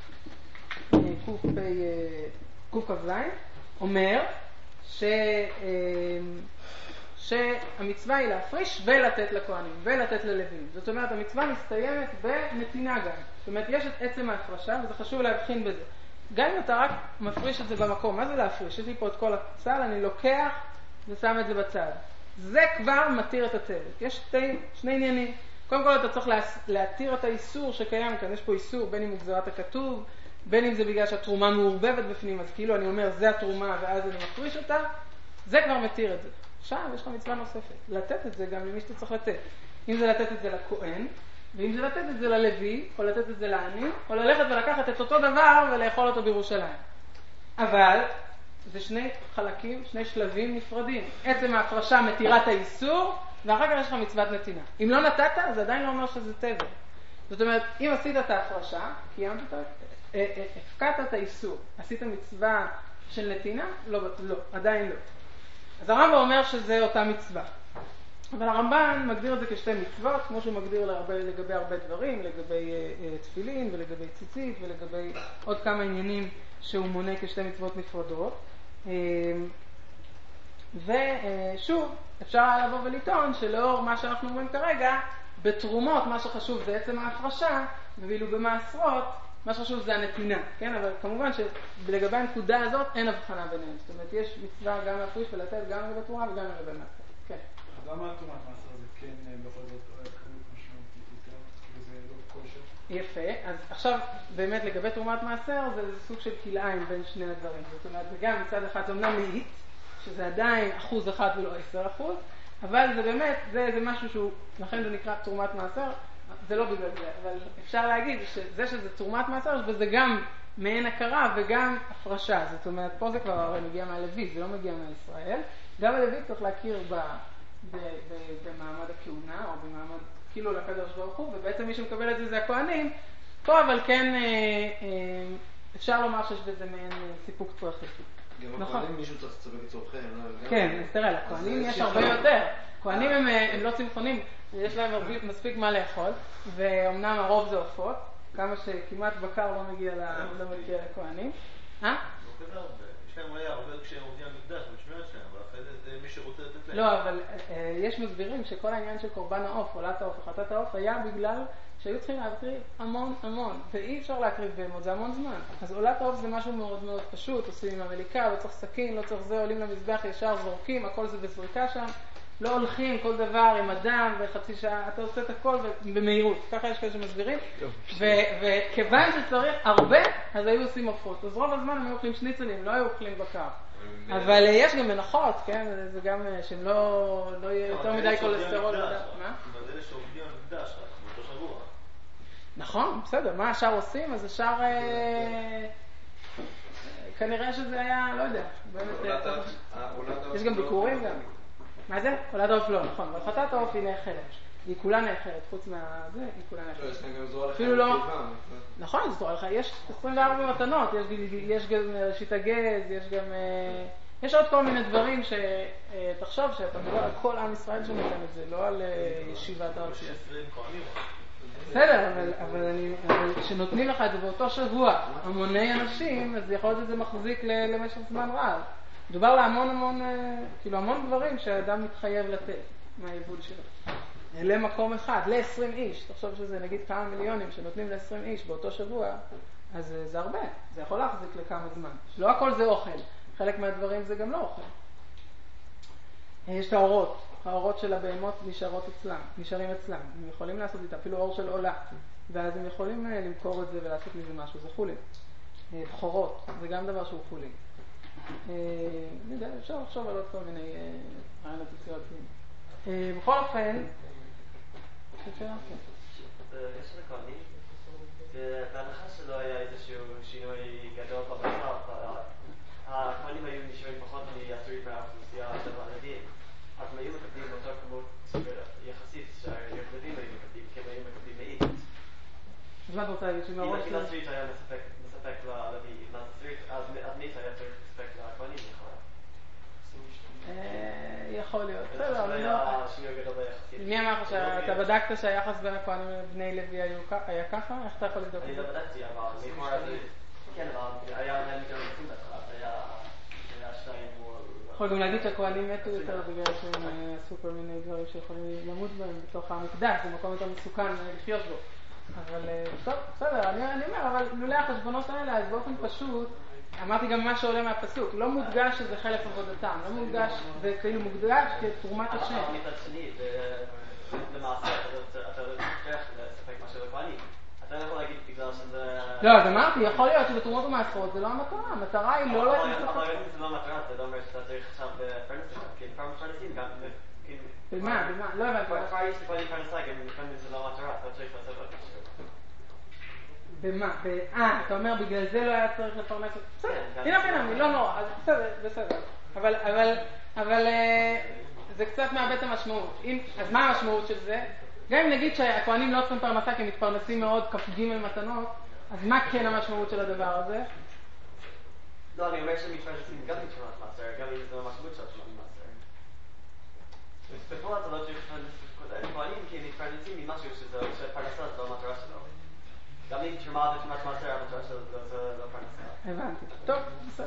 Speaker 1: קכ"ז, אומר שהמצווה היא להפריש ולתת לכהנים ולתת ללווים. זאת אומרת, המצווה מסתיימת בנתינה גם. זאת אומרת, יש את עצם ההפרשה, וזה חשוב להבחין בזה. גם אם אתה רק מפריש את זה במקום, מה זה להפריש? יש לי פה את כל הסל, אני לוקח ושם את זה בצד. זה כבר מתיר את התבל. יש שני עניינים. קודם כל אתה צריך להתיר את האיסור שקיים כאן. יש פה איסור, בין אם הוא גזירת הכתוב, בין אם זה בגלל שהתרומה מעורבבת בפנים, אז כאילו אני אומר זה התרומה ואז אני מפריש אותה, זה כבר מתיר את זה. עכשיו יש לך מצווה נוספת, לתת את זה גם למי שאתה צריך לתת. אם זה לתת את זה לכהן, ואם זה לתת את זה ללוי, או לתת את זה לעני, או ללכת ולקחת את אותו דבר ולאכול אותו בירושלים. אבל זה שני חלקים, שני שלבים נפרדים. עצם ההפרשה מתירה את האיסור, ואחר כך יש לך מצוות נתינה. אם לא נתת, זה עדיין לא אומר שזה תבל. זאת אומרת, אם עשית את ההפרשה, קיימת הפקעת את האיסור, עשית מצווה של נתינה? לא, עדיין לא. אז הרמב"ם אומר שזה אותה מצווה. אבל הרמב"ן מגדיר את זה כשתי מצוות, כמו שהוא מגדיר לגבי הרבה דברים, לגבי תפילין ולגבי ציצית ולגבי עוד כמה עניינים שהוא מונה כשתי מצוות נפרדות. ושוב, אפשר לבוא ולטעון שלאור מה שאנחנו אומרים כרגע, בתרומות מה שחשוב זה עצם ההפרשה, ואילו במעשרות מה שחשוב זה הנתינה, כן? אבל כמובן שלגבי הנקודה הזאת אין הבחנה ביניהם. זאת אומרת, יש מצווה גם להפריש ולתת גם לגבי תרומה וגם לגבי מעשר. כן.
Speaker 7: אז למה תרומת מעשר זה כן בכל זאת כמות משמעותית יותר? כאילו זה לא כושר?
Speaker 1: יפה. אז עכשיו באמת לגבי תרומת מעשר זה סוג של כלאיים בין שני הדברים. זאת אומרת, זה גם מצד אחד זה אומנם מאית, שזה עדיין 1% ולא 10%, אבל זה באמת, זה משהו שהוא, לכן זה נקרא תרומת מעשר, זה לא בגלל זה, אבל אפשר להגיד שזה תרומת מעשר, וזה גם מעין הכרה וגם הפרשה. זאת אומרת, פה זה כבר הרי מגיע מהלוי, זה לא מגיע מהישראל. גם הלוי צריך להכיר במעמד הכהונה, או במעמד כאילו לקדוש ברוך הוא, ובעצם מי שמקבל את זה זה הכהנים. פה אבל כן אפשר לומר שיש בזה מעין סיפוק צרכים.
Speaker 3: גם הכהנים מישהו צריך לצפק את צורכם.
Speaker 1: כן, אז תראה, לכהנים יש הרבה יותר. כהנים הם לא צמחונים, יש להם מספיק מה לאכול, ואומנם הרוב זה עופות, כמה שכמעט בקר לא מגיע לכהנים.
Speaker 3: יש להם אולי הרבה כשהם עובדים המקדש, במשמרת שלהם, אבל אחרי זה מי שרוצה לתת להם.
Speaker 1: לא, אבל יש מסבירים שכל העניין של קורבן העוף, עולת העוף, החטאת העוף, היה בגלל שהיו צריכים להקריב המון, ואי אפשר להקריב בהמות, זה המון זמן. אז עולת העוף זה משהו מאוד מאוד פשוט, עושים עם המליקה, לא צריך סכין, לא צריך זה, עולים למזבח ישר, זורקים, הכל זה בזריקה שם, לא הולכים כל דבר עם אדם וחצי שעה, אתה עושה את הכל במהירות, ככה יש כאלה שמסבירים, וכיוון שצריך הרבה, אז היו עושים עופות, אז רוב הזמן הם היו אוכלים שניצלים, לא היו אוכלים בקר. אבל יש גם מנחות, כן, זה גם שהם לא יהיה יותר מדי קולסטרול.
Speaker 3: מה? אבל אלה שעובדים המקדש, רק באותו שבוע.
Speaker 1: נכון, בסדר, מה השאר עושים? אז השאר כנראה שזה היה, לא יודע, יש גם ביקורים גם. מה זה? עולת העוף לא, נכון, אבל חטאת העוף היא נאכלת. היא כולה נאכלת, חוץ מהזה, היא כולה נאכלת. אפילו לא... נכון, זאת אומרת, יש 24 מתנות, יש גם ראשית הגז, יש גם... יש עוד כל מיני דברים שתחשוב שאתה מדבר על כל עם ישראל שנותן את זה, לא על ישיבת הר.
Speaker 3: יש 20 כהנים.
Speaker 1: בסדר, אבל כשנותנים לך את זה באותו שבוע המוני אנשים, אז יכול להיות שזה מחזיק למשך זמן רב. מדובר להמון כאילו המון דברים שהאדם מתחייב לתת מהעיבוד שלו. למקום אחד, ל-20 איש, תחשוב שזה נגיד כמה מיליונים שנותנים ל-20 איש באותו שבוע, אז זה הרבה, זה יכול להחזיק לכמה זמן. לא הכל זה אוכל, חלק מהדברים זה גם לא אוכל. יש את האורות של הבהמות נשארים אצלם, הם יכולים לעשות איתה, אפילו אור של עולה, ואז הם יכולים למכור את זה ולעשות מזה משהו, זה חולין. בחורות, זה גם דבר שהוא חולין. אפשר לחשוב על עוד כל מיני רעיונות יצירתיים. בכל אופן,
Speaker 8: יש לכהנים, בהנחה שלא היה איזשהו שינוי גדול במצב, הכהנים היו נשארים פחות מ10% מהאוכלוסייה של הלווים, אז הם היו מקבלים אותו כמות יחסית שהיהודים היו מקבלים, כי הם היו מקבלים מאית.
Speaker 1: אז מה אתה רוצה להגיד?
Speaker 8: אם לעשירית היה מספק ללווים, אז מאית היה צריך לספק לכהנים,
Speaker 1: יכול להיות. מי אמר לך שאתה בדקת שהיחס בין הכהנים לבני לוי היה ככה? איך אתה יכול לבדוק את זה?
Speaker 8: אני לא בדקתי, אבל כן, אבל היה להם יותר נתון בהתחלה, היה 2
Speaker 1: יכול גם להגיד שהכהנים מתו יותר בגלל שהם עשו כל מיני דברים שיכולים למות בהם בתוך המקדש, זה מקום יותר מסוכן לחיות בו. אבל טוב, בסדר, אני אומר, אבל לולא החשבונות האלה, אז באופן פשוט, אמרתי גם מה שעולה מהפסוק, לא מודגש שזה חלק עבודתם, לא מודגש, זה כאילו מודגש כתרומת השם.
Speaker 8: אבל מצד שני, למעשה, אתה לא צריך לספק משהו לכהנים. אתה לא יכול להגיד בגלל שזה...
Speaker 1: לא, אז אמרתי, יכול להיות שבתרומות ומעשרות זה לא המטרה, המטרה היא לא...
Speaker 8: אבל אם זה לא המטרה, זה לא אומר שאתה צריך עכשיו פרנסים, כי כבר מפרנסים גם...
Speaker 1: במה? לא הבנתי.
Speaker 8: כבר יש לפעמים פרנסה, גם לפעמים זה לא המטרה, אתה צריך לעשות עוד משהו.
Speaker 1: במה? אתה אומר בגלל זה לא היה צריך לפרנס... בסדר, הנה, לא, בסדר. אבל זה קצת מאבד את המשמעות. אז מה המשמעות של זה? גם אם נגיד שהכהנים לא צריכים פרנסה כי הם מתפרנסים מאוד כ"ג מתנות, אז מה כן המשמעות של הדבר הזה?
Speaker 8: לא, אני אומר שהם מתפרנסים גם מתרומת מעשר, גם אם זה המשמעות של תרומת מעשר. בפועל אתה לא צריך כהנים כי הם מתפרנסים ממשהו שפרנסה זה לא המטרה שלו. גם אם תרומה ותרומת מעשר, המטרה שלו זה לא פרנסה.
Speaker 1: הבנתי. טוב, בסדר.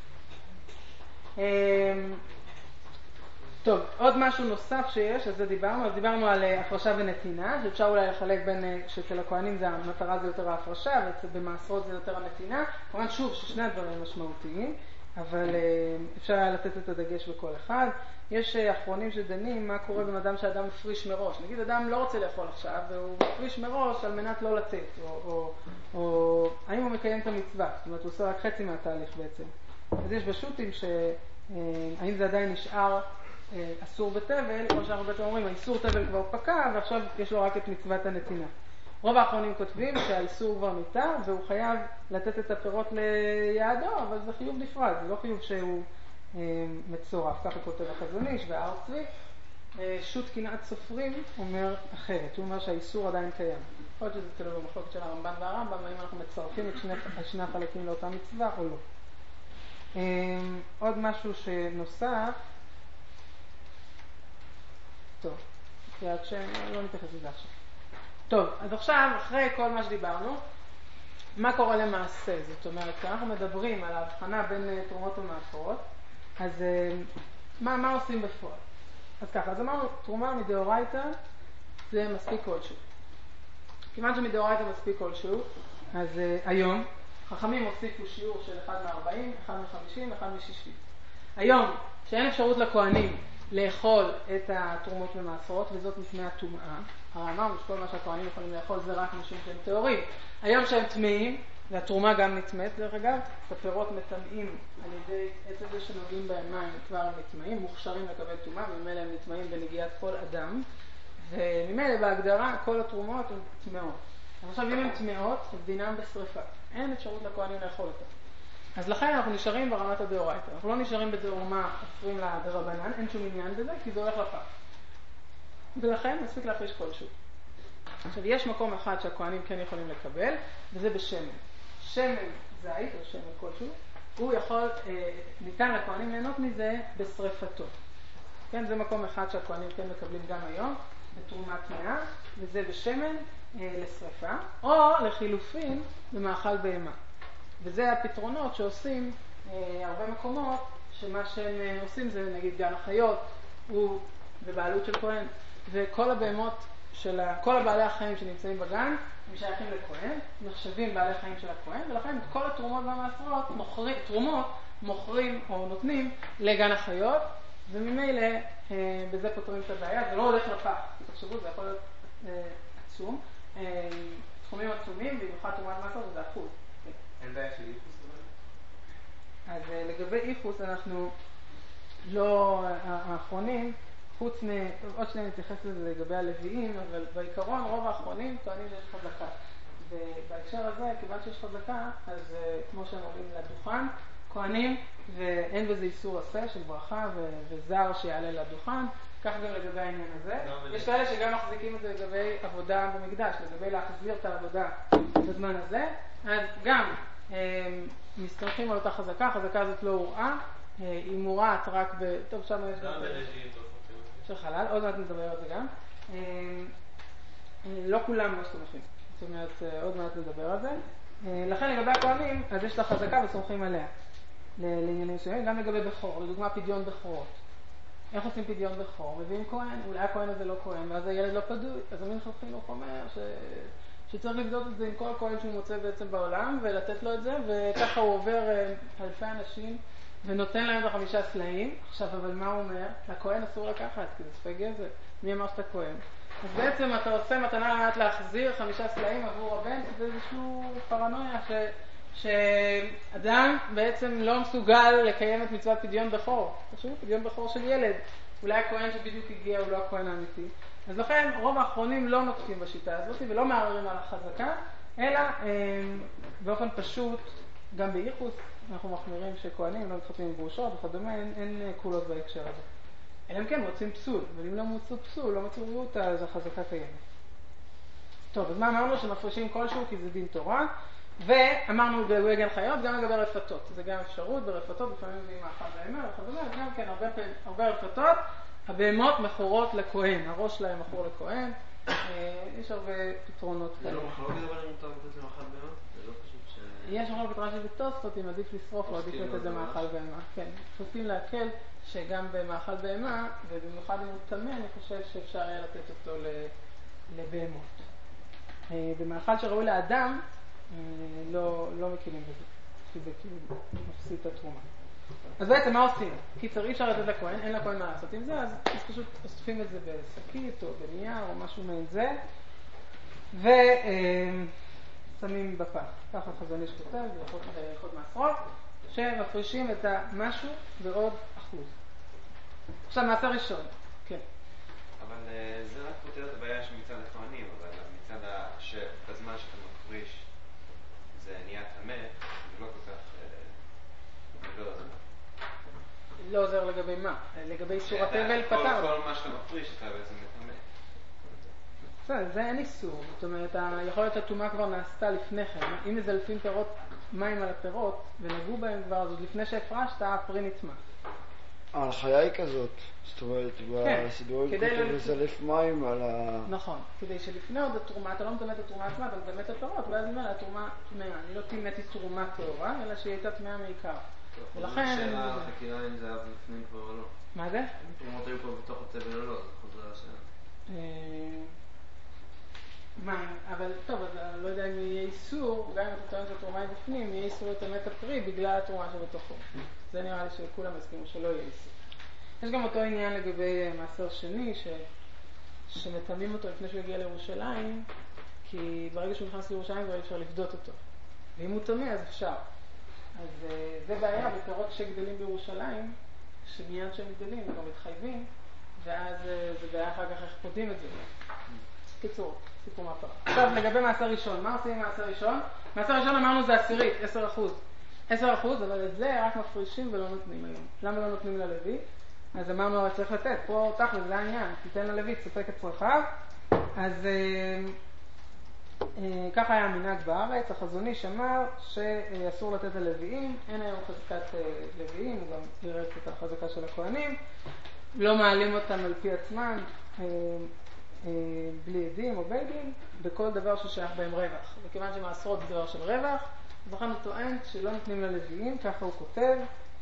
Speaker 1: טוב, עוד משהו נוסף שיש, אז דיברנו על הפרשה ונתינה, שאפשר אולי לחלק בין, שאצל הכהנים המטרה זה יותר ההפרשה, ובמעשרות זה יותר הנתינה. כמובן שוב ששני הדברים משמעותיים, אבל אפשר היה לתת את הדגש בכל אחד. יש אחרונים שדנים מה קורה עם אדם שאדם מפריש מראש. נגיד אדם לא רוצה לאכול עכשיו, והוא מפריש מראש על מנת לא לצאת, או האם הוא מקיים את המצווה, זאת אומרת הוא עושה רק חצי מהתהליך בעצם. אז יש בשו"תים האם זה עדיין נשאר אסור בתבל, כמו שאנחנו בעצם אומרים, האיסור תבל כבר פקע, ועכשיו יש לו רק את מצוות הנתינה. רוב האחרונים כותבים שהאיסור כבר ניתר, והוא חייב לתת את הפירות ליעדו, אבל זה חיוב נפרד, זה לא חיוב שהוא מצורף, ככה כותב החזון איש והר צבי. שו"ת קנאת סופרים אומר אחרת, הוא אומר שהאיסור עדיין קיים. יכול להיות שזה תלוי במחלוקת של הרמב"ן והרמב"ם, האם אנחנו מצרפים את שני החלקים לאותה מצווה או לא. עוד משהו שנוסף, טוב, רק שלא נתייחס לזה עכשיו. טוב, אז עכשיו, אחרי כל מה שדיברנו, מה קורה למעשה? זאת אומרת, כשאנחנו מדברים על ההבחנה בין תרומות ומעשרות, אז מה עושים בפועל? אז ככה, אז אמרנו, תרומה מדאורייתא זה מספיק כלשהו. כיוון שמדאורייתא מספיק כלשהו, אז היום חכמים הוסיפו שיעור של 1/40, 1/50, 1/60. היום, שאין אפשרות לכהנים לאכול את התרומות ומעשרות, וזאת מפני הטומאה. הרי אמרנו שכל מה שהכהנים יכולים לאכול זה רק משום שהם טהורים. היום שהם טמאים, והתרומה גם נטמאת דרך אגב, את הפירות מטמאים על ידי עצם זה שנוגעים בהם מים, כבר הם נטמאים, מוכשרים לקבל טומאה, וממילא הם נטמאים בנגיעת כל אדם, וממילא בהגדרה כל התרומות הן טמאות. עכשיו אם הן טמאות, אז דינם בשריפה. אין אפשרות לכהנים לאכול אותה. אז לכן אנחנו נשארים ברמת הדאורייתא. אנחנו לא נשארים בדרומה אוסרים לדרבנן, אין שום עניין בזה, כי זה הולך לפח. ולכן מספיק להפריש כלשהו. עכשיו יש מקום אחד שהכהנים כן יכולים לקבל, וזה בשמן. שמן זית או שמן כלשהו, הוא יכול, ניתן לכהנים ליהנות מזה בשריפתו. כן, זה מקום אחד שהכהנים כן מקבלים גם היום. בתרומת טמאה, וזה בשמן לשריפה, או לחילופין במאכל בהמה. וזה הפתרונות שעושים הרבה מקומות, שמה שהם עושים זה נגיד גן החיות, הוא בבעלות של כהן, וכל הבהמות כל הבעלי החיים שנמצאים בגן הם שייכים לכהן, נחשבים בעלי חיים של הכהן, ולכן את כל התרומות והמעשרות מוכרים או נותנים לגן החיות, וממילא בזה פותרים את הבעיה. זה לא הולך לפח, תחשבו, זה יכול להיות עצום, תחומים עצומים, במיוחד תרומת מעשרות וזה אחוז.
Speaker 2: אין בעיה של איפוס?
Speaker 1: אז לגבי איפוס אנחנו לא האחרונים, חוץ עוד שניה נתייחס לזה לגבי הלוויים, אבל בעיקרון רוב האחרונים טוענים שיש חזקה. ובהקשר הזה, כיוון שיש חזקה, אז כמו שהם אומרים לדוכן, כהנים, ואין בזה איסור עשה של ברכה וזר שיעלה לדוכן, כך גם לגבי העניין הזה. יש כאלה שגם מחזיקים את זה לגבי עבודה במקדש, לגבי להחזיר את העבודה בזמן הזה. אז גם מסתמכים על אותה חזקה, החזקה הזאת לא הוראה, היא מוראת רק טוב, שם יש של חלל, עוד מעט נדבר על זה גם. לא כולם לא סומכים, זאת אומרת, עוד מעט נדבר על זה. לכן לגבי הכהנים, אז יש לה חזקה וסומכים עליה לעניינים מסוימים, גם לגבי בכור, לדוגמה פדיון בכורות. איך עושים פדיון בכור? מביאים כהן, אולי הכהן הזה לא כהן, ואז הילד לא פדוי, אז המנחל חינוך אומר שצריך לבדוק את זה עם כל הכהן שהוא מוצא בעצם בעולם, ולתת לו את זה, וככה הוא עובר אלפי אנשים, ונותן להם את 5 סלעים. עכשיו, אבל מה הוא אומר? לכהן אסור לקחת, כי זה ספק גזל. מי אמר שאתה כהן? אז בעצם אתה עושה מתנה למעט להחזיר 5 סלעים עבור הבן, זה איזשהו פרנויה שאדם בעצם לא מסוגל לקיים את מצוות פדיון בכור. תחשבו, פדיון בכור של ילד. אולי הכהן שבדיוק הגיע הוא לא הכהן האמיתי. אז לכן רוב האחרונים לא נוקטים בשיטה הזאת ולא מערערים על החזקה, אלא באופן פשוט, גם בייחוס, אנחנו מחמירים שכהנים לא מתחתנים עם גרושות וכדומה, אין קולות בהקשר הזה. אלא אם כן מוצאים פסול, אבל אם לא מוצאו פסול, לא מצאו ראותה, אז החזקה קיימת. טוב, אז מה אמרנו? שמפרישים כלשהו כי זה דין תורה, ואמרנו לגבי גן חיות, גם לגבי רפתות. זה גם אפשרות ברפתות, לפעמים זה עם האחד והאמר וכדומה, אז גם כן הרבה רפתות, הבהמות מכורות לכהן, הראש שלהם מכור לכהן, יש הרבה פתרונות כאלה.
Speaker 8: זה לא מחלוקת אבל אני מותר לתת זה מאכל בהמה? זה לא פשוט ש...
Speaker 1: יש מחלוקת רש"י בתוספות אם עדיף לשרוף או עדיף לתת זה מאכל בהמה. כן, שופטים להקל שגם במאכל בהמה, ובמיוחד אם הוא טמא, אני חושב שאפשר היה לתת אותו לבהמות. במאכל שראוי לאדם, לא מקימים בזה, כי זה כאילו מפסיד את התרומה. אז בעצם מה עושים? קיצר, אי אפשר לתת לכהן, אין לכהן מה לעשות עם זה, אז פשוט אוספים את זה בשקית או בנייר או משהו מעין זה, ושמים בפח. ככה חזון איש כותב, זה יכול מעשרות, שמפרישים את המשהו בעוד 1%. עכשיו, מעשה ראשון, כן.
Speaker 9: אבל זה רק פותר את הבעיה שמצד הכהנים, אבל מצד שבזמן שאתה מפריש זה נהיה טמא, זה לא כל כך...
Speaker 1: לא עוזר לגבי מה? לגבי איסור התבל פתר.
Speaker 9: כל מה שאתה מפריש אתה בעצם מטמא.
Speaker 1: זה אין איסור. זאת אומרת, יכול להיות שהטומאה כבר נעשתה לפני כן. אם מזלפים מים על הפירות ונגעו בהם כבר, אז לפני שהפרשת, הפרי נטמא.
Speaker 6: ההנחיה היא כזאת. זאת אומרת, בסידורים כתוב לזלף מים על ה...
Speaker 1: נכון. כדי שלפני עוד התרומה, אתה לא מטמא את התרומה עצמה, אתה מטמא את הפירות, ואז אומר לה, התרומה טמאה. אני לא טימאתי תרומה טהורה, אלא שהיא הייתה טמאה מעיקר. ולכן...
Speaker 8: שאלה החקירה אם זה היה בפנים כבר או לא.
Speaker 1: מה זה?
Speaker 8: אם תרומות היו כבר בתוך התבל או לא, זה חוזר השאלה.
Speaker 1: אבל טוב, אז אני לא יודע אם יהיה איסור, גם אם אתה טוען שהתרומה היא בפנים, יהיה איסור לטמא את הפרי בגלל התרומה שבתוכו. זה נראה לי שכולם מסכימו שלא יהיה איסור. יש גם אותו עניין לגבי מעשר שני, שמטמאים אותו לפני שהוא יגיע לירושלים, כי ברגע שהוא נכנס לירושלים כבר אפשר לפדות אותו. ואם הוא טמא אז אפשר. אז זה בעיה בפירות שגדלים בירושלים, שמיד שהם גדלים הם גם מתחייבים, ואז זה בעיה אחר כך איך פודים את זה. קיצור, סיפור מהפרה. עכשיו לגבי מעשר ראשון, מה עושים עם מעשר ראשון? מעשר ראשון אמרנו זה 10%. 10%, אבל את זה רק מפרישים ולא נותנים היום. למה לא נותנים ללוי? אז אמרנו אבל צריך לתת, פה תכל'ס זה העניין, תיתן ללוי, תספק את צרכיו. אז ככה היה המנהג בארץ, החזון איש אמר שאסור לתת ללוויים, אין היום חזקת לוויים, הוא גם יראה את החזקה של הכהנים, לא מעלים אותם על פי עצמם, בלי עדים או בייגים, בכל דבר ששייך בהם רווח. וכיוון שמעשרות זה דבר של רווח, אז לכן הוא טוען שלא נותנים ללוויים, ככה הוא כותב.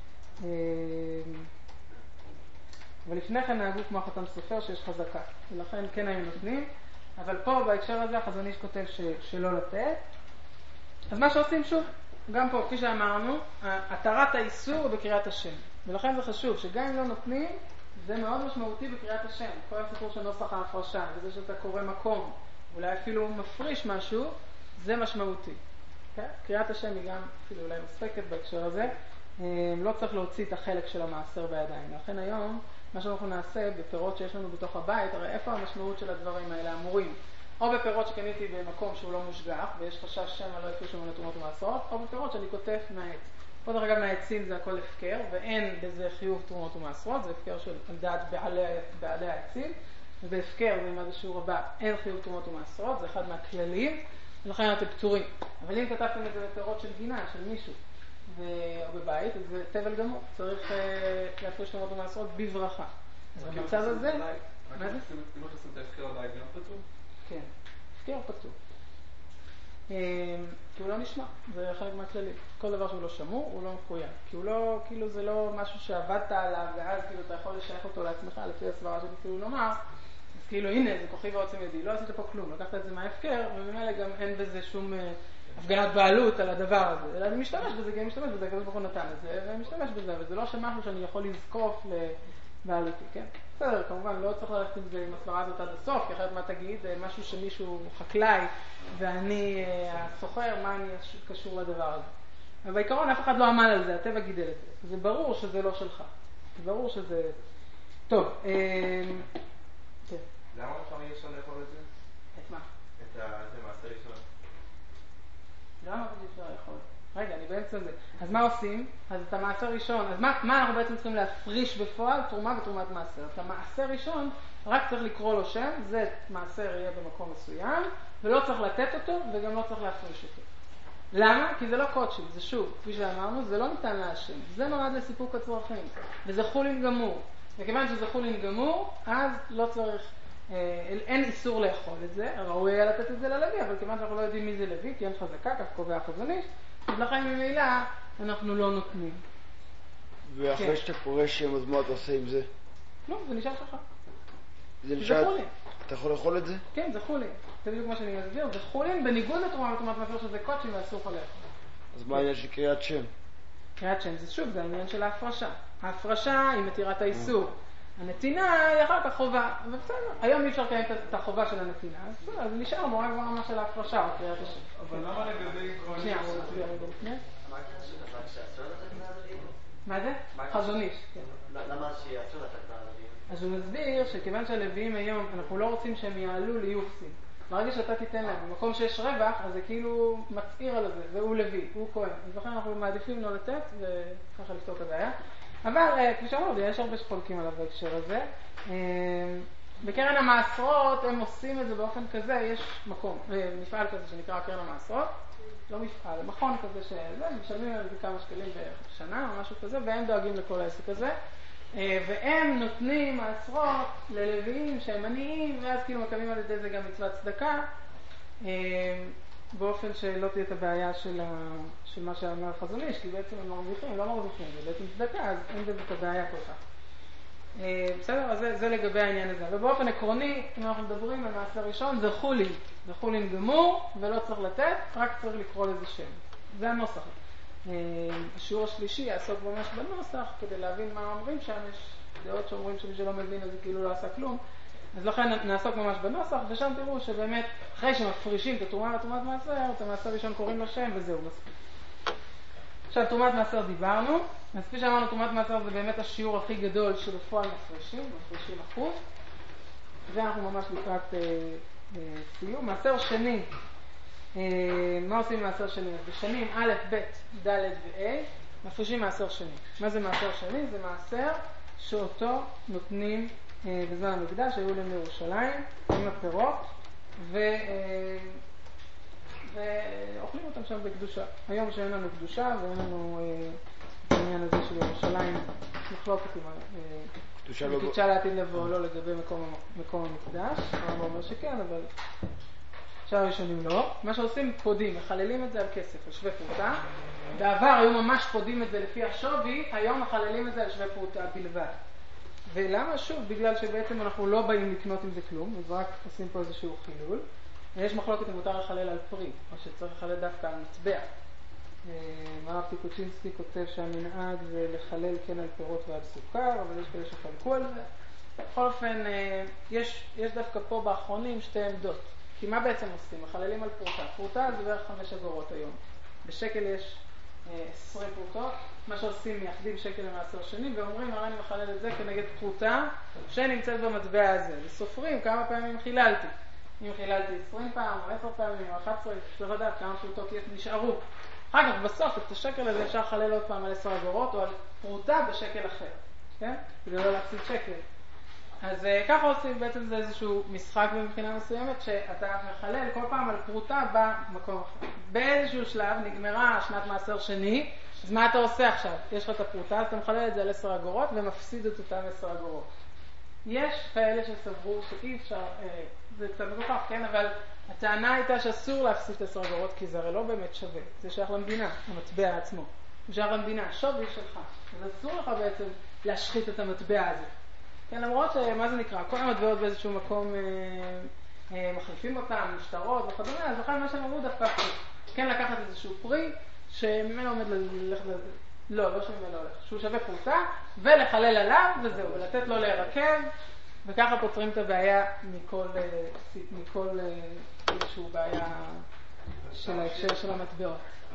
Speaker 1: ולפני כן נהגו כמו חתם סופר שיש חזקה, ולכן כן היו נותנים, אבל פה בהקשר הזה החזון איש כותב שלא לתת. אז מה שעושים שוב, גם פה כפי שאמרנו, התרת האיסור בקריאת השם, ולכן זה חשוב שגם אם לא נותנים, זה מאוד משמעותי בקריאת השם. כל הסיפור של נוסח ההפרשה, וזה שאתה קורא מקום, אולי אפילו מפריש משהו, זה משמעותי. קריאת השם היא גם אפילו אולי מספקת בהקשר הזה, לא צריך להוציא את החלק של המעשר בידיים. לכן היום, מה שאנחנו נעשה בפירות שיש לנו בתוך הבית, הרי איפה המשמעות של הדברים האלה אמורים? או בפירות שקניתי במקום שהוא לא מושגח, ויש חשש שמא לא יפרישו ממנו תרומות ומעשרות, או בפירות שאני כותב מהעץ. פה דרך אגב מהעצים זה הכל הפקר, ואין בזה חיוב תרומות ומעשרות, זה הפקר של דעת בעלי העצים, ובהפקר ועם איזשהו רבה אין חיוב תרומות ומעשרות, זה אחד מהכללים, ולכן אתם פטורים. אבל אם כתבתם את זה בפירות של גינה, של מישהו, או בבית, אז זה טבל גמור, צריך להפריש תרומות ומעשרות בברכה. אז במצב הזה...
Speaker 5: מה זה? אם אתה שם את ההפקר הבית גם פטור?
Speaker 1: כן, הפקר פטור. כי הוא לא נשמע, זה חלק מהכללים. כל דבר שהוא לא שמור, הוא לא מחויב. כי הוא לא, כאילו זה לא משהו שעבדת עליו, ואז כאילו אתה יכול לשייך אותו לעצמך, לפי הסברה שלי כאילו לומר, אז כאילו הנה, זה כוחי ועוצם ידי, לא עשית פה כלום, לקחת את זה מההפקר, וממילא גם אין בזה שום הפגנת בעלות על הדבר הזה. אלא אני משתמש בזה, כי אני משתמש בזה, כזה בחור נתן את זה, ואני משתמש בזה, וזה לא שמשהו שאני יכול לזקוף לבעלותי, כן? בסדר, כמובן לא צריך ללכת עם זה עם הסברה הזאת עד הסוף, כי אחרת מה תגיד, משהו שמישהו חקלאי ואני הסוחר, מה אני קשור לדבר הזה. אבל בעיקרון אף אחד לא עמל על זה, הטבע גידל את זה. זה ברור שזה לא שלך. זה ברור שזה... טוב, כן.
Speaker 2: למה אפשר יהיה אפשר לאכול את זה?
Speaker 1: את מה?
Speaker 2: את המעשה ראשון.
Speaker 1: למה אפשר לאכול? רגע, אני באמצע זה. אז מה עושים? אז את המעשר ראשון, אז מה אנחנו בעצם צריכים להפריש בפועל? תרומה ותרומת מעשר. את המעשר ראשון רק צריך לקרוא לו שם, זה מעשר יהיה במקום מסוים, ולא צריך לתת אותו וגם לא צריך להפריש אותו. למה? כי זה לא קודשי, זה שוב, כפי שאמרנו, זה לא ניתן להשם. זה נועד לסיפוק הצרכים, וזה חולין גמור. וכיוון שזה חולין גמור, אז לא צריך, אין איסור לאכול את זה, ראוי היה לתת את זה ללוי, אבל כיוון שאנחנו לא יודעים מי זה לוי, כי אין חזקה, כך קובע החזון איש, אז לכן ממילא אנחנו לא נותנים.
Speaker 6: ואחרי שאתה קורא שם, אז מה אתה עושה עם זה?
Speaker 1: לא, זה נשאר שלך.
Speaker 6: זה נשאר...
Speaker 1: חולין.
Speaker 6: אתה יכול לאכול את זה?
Speaker 1: כן, זה חולין. זה בדיוק מה שאני מסביר, זה חולין בניגוד לתרומה ותרומת מעשר שזה קודשים ואסור לאכול.
Speaker 6: אז מה העניין של קריאת שם?
Speaker 1: קריאת שם זה שוב, זה העניין של ההפרשה. ההפרשה היא מתירת האיסור. הנתינה היא אחר כך חובה, ובסדר. היום אי אפשר לקיים את החובה של הנתינה, אז בסדר, אז נשאר מורה כבר מה של ההפרשה או קריאת השם.
Speaker 7: אבל למה לגבי כהנים?
Speaker 1: שנייה, הוא מצביע רגע לפני. מה זה? חזון איש.
Speaker 8: למה שיעשו לתת לערבים?
Speaker 1: אז הוא מסביר שכיוון שהלוויים היום, אנחנו לא רוצים שהם יעלו ליופסים. ברגע שאתה תיתן להם, במקום שיש רווח, אז זה כאילו מצעיר על זה, והוא לוי, הוא כהן. אז לכן אנחנו מעדיפים לא לתת, וככה לפתור את הבעיה. אבל, כפי שאמרנו, יש הרבה שחולקים עליו בהקשר הזה. בקרן המעשרות, הם עושים את זה באופן כזה, יש מקום, מפעל כזה שנקרא קרן המעשרות, לא מפעל, מכון כזה שזה, משלמים על זה כמה שקלים בשנה או משהו כזה, והם דואגים לכל העסק הזה. והם נותנים מעשרות ללוויים שהם עניים, ואז כאילו מקבלים על ידי זה גם מצוות צדקה, באופן שלא תהיה את הבעיה של מה שאמר חזון איש, כי בעצם הם מרוויחים, לא מרוויחים, זה בעצם צדקה, אז אין בזה את הבעיה כל כך. בסדר, אז זה לגבי העניין הזה. ובאופן עקרוני, אם אנחנו מדברים על מעשר ראשון, זה חולין. זה חולין גמור, ולא צריך לתת, רק צריך לקרוא לזה שם. זה הנוסח. השיעור השלישי יעסוק ממש בנוסח, כדי להבין מה אומרים שם. יש דעות שאומרים שמי שלא מבין אז זה כאילו לא עשה כלום. אז לכן נעסוק ממש בנוסח, ושם תראו שבאמת, אחרי שמפרישים את התרומה ותרומת מעשר, את המעשר ראשון קוראים לו שם, וזהו מספיק. עכשיו, תרומת מעשר דיברנו, אז כפי שאמרנו, תרומת מעשר זה באמת השיעור הכי גדול שבפועל מפרישים 1%, ואנחנו ממש לקראת סיום. מעשר שני, מה עושים מעשר שני? אז בשנים א', ב', ד' ו-A, מפרישים מעשר שני. מה זה מעשר שני? זה מעשר שאותו נותנים בזמן המקדש, היו להם לירושלים, עם הפירות, ואוכלים אותם שם בקדושה. היום שאין לנו קדושה ואין לנו את העניין הזה של ירושלים מחלוקת עם קדושה לעתיד לבוא או לא לגבי מקום המקדש. הרמב"ם אומר שכן, אבל שאר הראשונים לא. מה שעושים, פודים, מחללים את זה על כסף, על שווה פרוטה. בעבר היו ממש פודים את זה לפי השווי, היום מחללים את זה על שווה פרוטה בלבד. ולמה? שוב, בגלל שבעצם אנחנו לא באים לקנות עם זה כלום, אז רק עושים פה איזשהו חילול. יש מחלוקת אם מותר לחלל על פרי, או שצריך לחלל דווקא על מטבע. הרב טיקוצינסקי כותב שהמנהג זה לחלל כן על פירות ועל סוכר, אבל יש כאלה שחלקו על זה. בכל אופן, יש דווקא פה באחרונים שתי עמדות. כי מה בעצם עושים? מחללים על פרוטה. פרוטה זה בערך 5 אגורות היום. בשקל יש 20 פרוטות. מה שעושים, מייחדים שקל למעשר שני, ואומרים, הרי אני מחלל את זה כנגד פרוטה שנמצאת במטבע הזה. וסופרים כמה פעמים חיללתי. אם חיללתי 20 פעם, או 10 פעמים, או 11, צריך לדעת כמה פרוטות נשארו. אחר כך בסוף את השקל הזה אפשר לחלל עוד פעם על 10 אגורות, או על פרוטה בשקל אחר. כן? כדי לא להפסיד שקל. אז ככה עושים, בעצם זה איזשהו משחק מבחינה מסוימת, שאתה מחלל כל פעם על פרוטה במקום אחר. באיזשהו שלב נגמרה שנת מעשר שני, אז מה אתה עושה עכשיו? יש לך את הפרוטה, אז אתה מחלל את זה על 10 אגורות ומפסיד את אותם 10 אגורות. יש כאלה שסברו שאי אפשר, זה קצת מגוחך, כן? אבל הטענה הייתה שאסור להפסיד 10 אגורות, כי זה הרי לא באמת שווה. זה שייך למדינה, המטבע עצמו. זה שייך למדינה, שווי שלך. אז אסור לך בעצם להשחית את המטבע הזה. כן, למרות שמה זה נקרא? כל המטבעות באיזשהו מקום מחליפים אותם, משטרות וכדומה, אז לכן מה שהם אמרו דווקא כן לקחת איזשהו פרי שממנו עומד ללכת, לא שממנו הולך, שהוא שווה פרוטה ולחלל עליו וזהו, ולתת לו להירקב, וככה פותרים את הבעיה מכל איזשהו בעיה של ההקשר של המטבעות.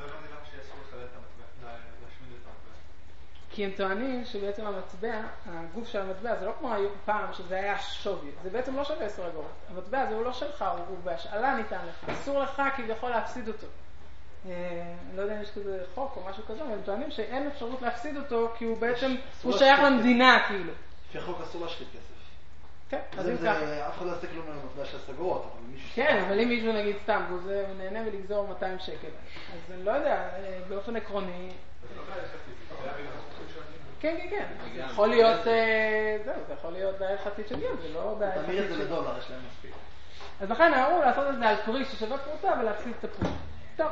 Speaker 1: כי הם טוענים שבעצם המטבע, הגוף של המטבע, זה לא כמו פעם שזה היה שווי, זה בעצם לא שווה 10 אגורות. המטבע הזה הוא לא שלך, הוא בהשאלה ניתן לך. אסור לך כביכול להפסיד אותו. אני לא יודע אם יש כזה חוק או משהו כזה, אבל הם טוענים שאין אפשרות להפסיד אותו, כי הוא בעצם, הוא שייך למדינה כאילו.
Speaker 2: לפי החוק אסור להשחית כסף.
Speaker 1: כן, אז אם ככה.
Speaker 2: אף אחד לא יעשה כלום על המטבע של 10 אגורות, אבל מישהו...
Speaker 1: כן, אבל אם מישהו נגיד סתם, הוא נהנה ולגזור 200 שקל. אז אני לא יודע, באופן עקרוני... כן, כן, כן. יכול להיות, זה יכול להיות בעיה חצית של גיל, זה לא בעיה חצית של גיל.
Speaker 2: תמיר את זה לדולר, יש להם מספיק.
Speaker 1: אז לכן אמרו לעשות את זה על פרי ששווה פרוטה ולהפסיד את הפרי. טוב.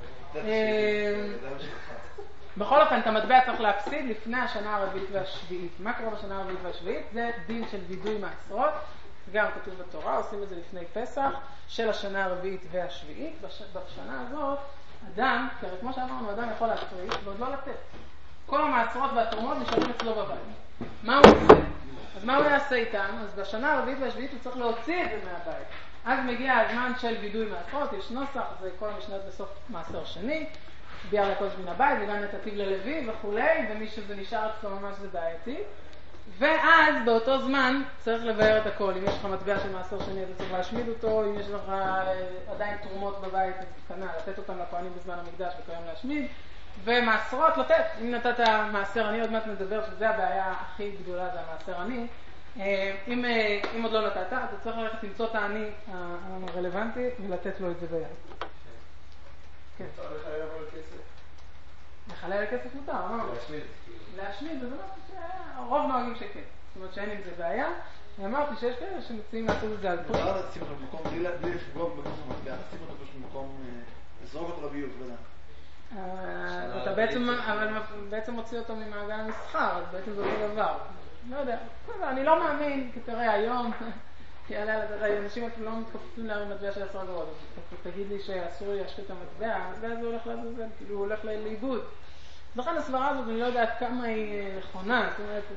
Speaker 1: בכל אופן, את המטבע צריך להפסיד לפני השנה הרביעית והשביעית. מה קורה בשנה הרביעית והשביעית? זה דין של וידוי מעשרות. גם כתוב בתורה, עושים את זה לפני פסח, של השנה הרביעית והשביעית. בשנה הזאת, אדם, כי הרי כמו שאמרנו, אדם יכול להפריד ועוד לא לתת. כל המעשרות והתרומות נשארים אצלו בבית. מה הוא עושה? אז מה הוא יעשה איתם? אז בשנה הרביעית והשביעית הוא צריך להוציא את זה מהבית. אז מגיע הזמן של וידוי מעשרות, יש נוסח, זה כל המשנות בסוף מעשר שני, ביאר לקודש מן הבית, וגם נתתיו ללוי וכולי, ומי שזה נשאר אצלו ממש זה בעייתי. ואז באותו זמן צריך לבאר את הכל. אם יש לך מטבע של מעשר שני, אתה צריך להשמיד אותו. אם יש לך עדיין תרומות בבית, אז קנה, לתת אותם לכהנים בזמן המקדש וכיום להשמיד. ומעשרות לתת. אם נתת מעשר עני, עוד מעט נדבר שזה הבעיה הכי גדולה, זה המעשר עני. אם עוד לא נתת, אתה צריך ללכת למצוא את העני הרלוונטי ולתת לו את זה ביד. כן.
Speaker 2: מותר לחלל על כסף?
Speaker 1: לחלל על כסף מותר, אמרנו. להשמיד, זה לא רוב נוהגים שכן. זאת אומרת שאין עם זה בעיה. אמרתי שיש כאלה שמציעים לעשות את זה על פרי.
Speaker 2: מותר לשים אותו במקום, בלי לפגוע במקום המטבע, לשים אותו פשוט במקום, לזרוק אותו לביוב, לא יודע.
Speaker 1: אתה בעצם מוציא אותו ממעגל המסחר, אז בעצם זה אותו דבר. לא יודע, אני לא מאמין, כי תראה היום, אנשים אפילו לא מתכופפים להרים מטבע של 10 אגורות, אז תגיד לי שאסור לי להשחית את המטבע, המטבע הזה הולך לעזאזל, כאילו הוא הולך לאיבוד. לכן הסברה הזאת, אני לא יודעת כמה היא נכונה, זאת אומרת,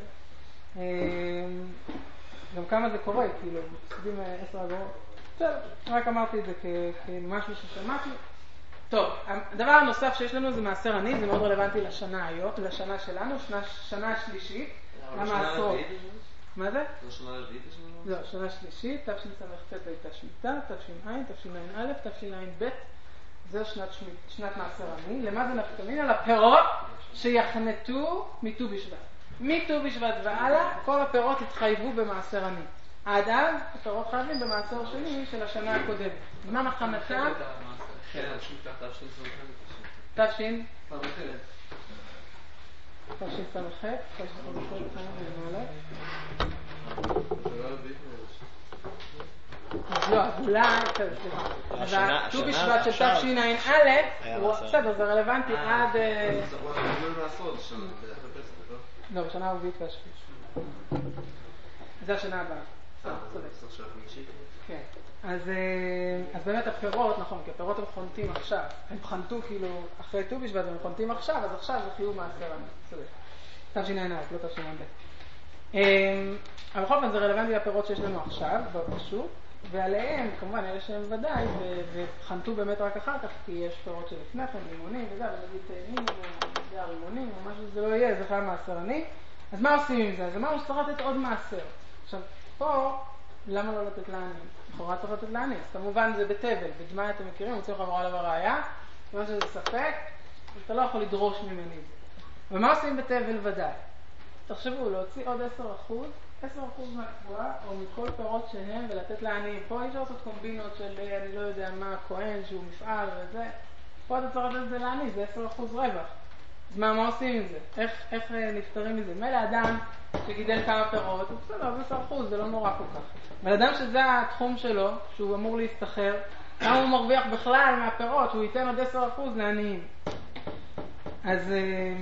Speaker 1: גם כמה זה קורה, כאילו, מפסידים 10 אגורות. בסדר, רק אמרתי את זה כמשהו ששמעתי. טוב, הדבר הנוסף שיש לנו זה מעשר עני, זה מאוד רלוונטי לשנה היום, לשנה שלנו, שנה השלישית, למעשרות. מה זה?
Speaker 3: זו שנה רביעית יש לנו?
Speaker 1: לא, שנה שלישית, תשס"ט הייתה שמיטה, תש"ע, תשע"א, תשע"ב, זו שנת מעשר עני. למה זה נפקא מינה? לפירות שיחנתו מט"ו בשבט. מט"ו בשבט והלאה, כל הפירות התחייבו במעשר עני. עד אז, הפירות חייבים במעשר שני של השנה הקודמת. זמן הכנתה?
Speaker 3: כן, שמיטה תש"ן.
Speaker 1: תש"ן? תשס"ח, למעלה. אז לא, אז אולי, סליחה. אז הט"ו בשבט של תשע"א, בסדר, זה רלוונטי עד... לא, בשנה הרביעית והשביעית. זה השנה הבאה. כן. אז באמת הפירות, נכון, כי הפירות הם חונטים עכשיו. הם חנתו כאילו אחרי ט"ו בשבט, הם חונטים עכשיו, אז עכשיו זה חיוב מעשר עני. תשע"א, לא תשע"ב. אבל בכל זאת זה רלוונטי לפירות שיש לנו עכשיו, בפשוט, ועליהם, כמובן, אלה שהם ודאי, וחנתו באמת רק אחר כך, כי יש פירות שלפני כן, לימונים וזה, אבל נגיד תאנים, או רימונים, או משהו שזה לא יהיה, זה חייב מעשר עני. אז מה עושים עם זה? אז אמרנו שצריך לתת עוד מעשר. עכשיו, פה, למה לא לתת לעני? לכאורה צריך לתת לעני. אז כמובן זה בתבל, בדמי אתם מכירים, רוצים חברה עליו הראייה, כיוון שזה ספק, אז אתה לא יכול לדרוש ממני את זה. ומה עושים בתבל ודאי? תחשבו, להוציא עוד 10%, 10% מהקבועה, או מכל פירות שהם, ולתת לעניים. פה אי אפשר לעשות קומבינות של אני לא יודע מה, כהן שהוא מפעל וזה. פה אתה צריך לתת את זה לעני, זה 10% רווח. אז מה עושים עם זה? איך נפטרים מזה? מילא אדם שגידל כמה פירות, בסדר, זה 10%, זה לא נורא כל כך. אבל אדם שזה התחום שלו, שהוא אמור להסתחר, כמה הוא מרוויח בכלל מהפירות, שהוא ייתן עוד 10% לעניים. אז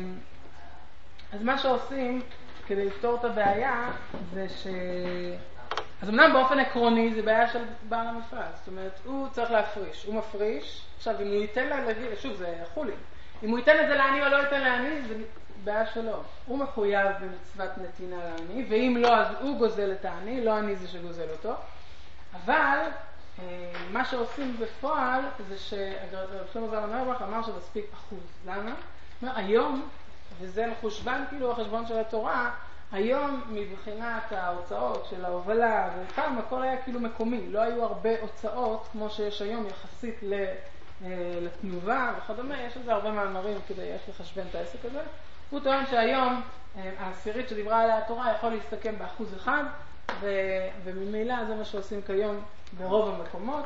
Speaker 1: מה שעושים כדי לפתור את הבעיה זה אז אמנם באופן עקרוני זה בעיה של בעל המפעל, זאת אומרת הוא צריך להפריש, הוא מפריש, עכשיו אם הוא ייתן לה להביא, שוב זה חולי, אם הוא ייתן את זה לעני או לא ייתן לעני זה בעיה שלו, הוא מחויב במצוות נתינה לעני, ואם לא אז הוא גוזל את העני, לא אני זה שגוזל אותו, אבל מה שעושים בפועל זה שהרב שלמה זלמן אוירבך אמר שמספיק 1%, למה? היום וזה מחושבן כאילו החשבון של התורה, היום מבחינת ההוצאות של ההובלה וכמה, הכל היה כאילו מקומי, לא היו הרבה הוצאות כמו שיש היום יחסית לתנובה וכדומה, יש לזה הרבה מאמרים כדי יש לחשבן את העסק הזה. הוא טוען שהיום העשירית שדיברה עליה התורה יכול להסתכם ב1%, וממילא זה מה שעושים כיום ברוב המקומות.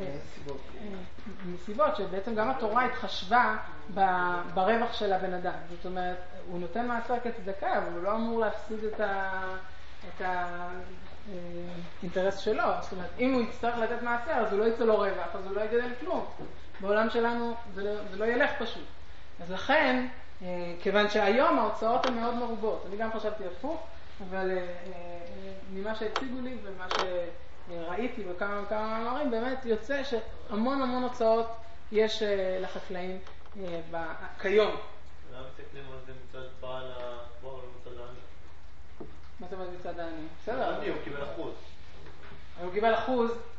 Speaker 1: מסיבות שבעצם גם התורה התחשבה ברווח של הבן אדם. זאת אומרת, הוא נותן מעשר כצדקה, אבל הוא לא אמור להפסיד את האינטרס שלו. זאת אומרת, אם הוא יצטרך לתת מעשר, אז הוא לא יצא לו רווח, אז הוא לא יגדל כלום. בעולם שלנו זה לא ילך פשוט. אז לכן, כיוון שהיום ההוצאות הן מאוד מרובות. אני גם חשבתי הפוך, אבל ממה שהציגו לי ומה שראיתי בכמה מאמרים, באמת יוצא שהמון הוצאות יש לחקלאים כיום.
Speaker 3: למה מסתכלים על זה מצד בעל הקבוע ומצד העני?
Speaker 1: מה זאת אומרת מצד העני? בסדר.
Speaker 3: העני הוא קיבל 1%.
Speaker 1: הוא קיבל 1%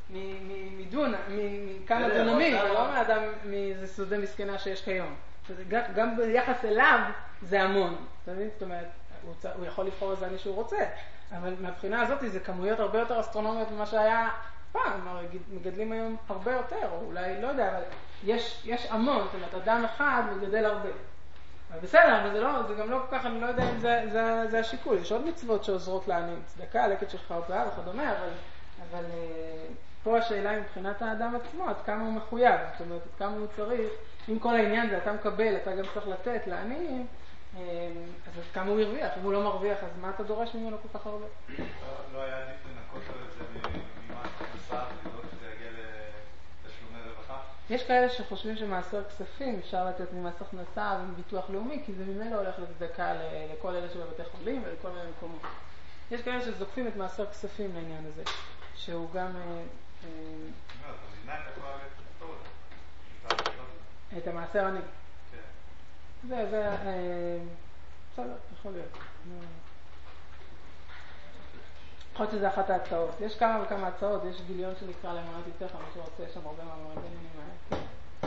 Speaker 1: מכמה דונמים, ולא מאדם מאיזה סודה מסכנה שיש כיום. גם ביחס אליו זה המון. זאת אומרת, הוא יכול לבחור איזה אני שהוא רוצה, אבל מהבחינה הזאת זה כמויות הרבה יותר אסטרונומיות ממה שהיה פעם, מגדלים היום הרבה יותר, או אולי לא יודע, אבל יש המון, זאת אומרת, אדם אחד מגדל הרבה. אבל בסדר, אבל זה גם לא כל כך, אני לא יודע אם זה השיקול, יש עוד מצוות שעוזרות לעניים, צדקה, לקט של חרפאה וכדומה, אבל פה השאלה מבחינת האדם עצמו, עד כמה הוא מחויב, זאת אומרת, עד כמה הוא צריך, אם כל העניין זה אתה מקבל, אתה גם צריך לתת לעניים, אז כמה הוא ירוויח, אם הוא לא מרוויח, אז מה אתה דורש ממנו כל כך הרבה?
Speaker 2: לא היה עדיף לנקות על זה ממעט הכנסה, ולא שזה יגיע לתשלומי רווחה?
Speaker 1: יש כאלה שחושבים שמעשר כספים אפשר לתת ממס הכנסה ומביטוח לאומי, כי זה ממילא הולך לצדקה לכל אלה שבבתי חולים ולכל מיני מקומות. יש כאלה שזוקפים את מעשר כספים לעניין הזה, שהוא גם... את המעשר עני. זה, בסדר, יכול להיות. יכול להיות שזה אחת ההצעות. יש כמה וכמה הצעות, יש גיליון שנקרא למעט איתך, מה שרוצה, יש שם הרבה מאמרים בעניינים האלה.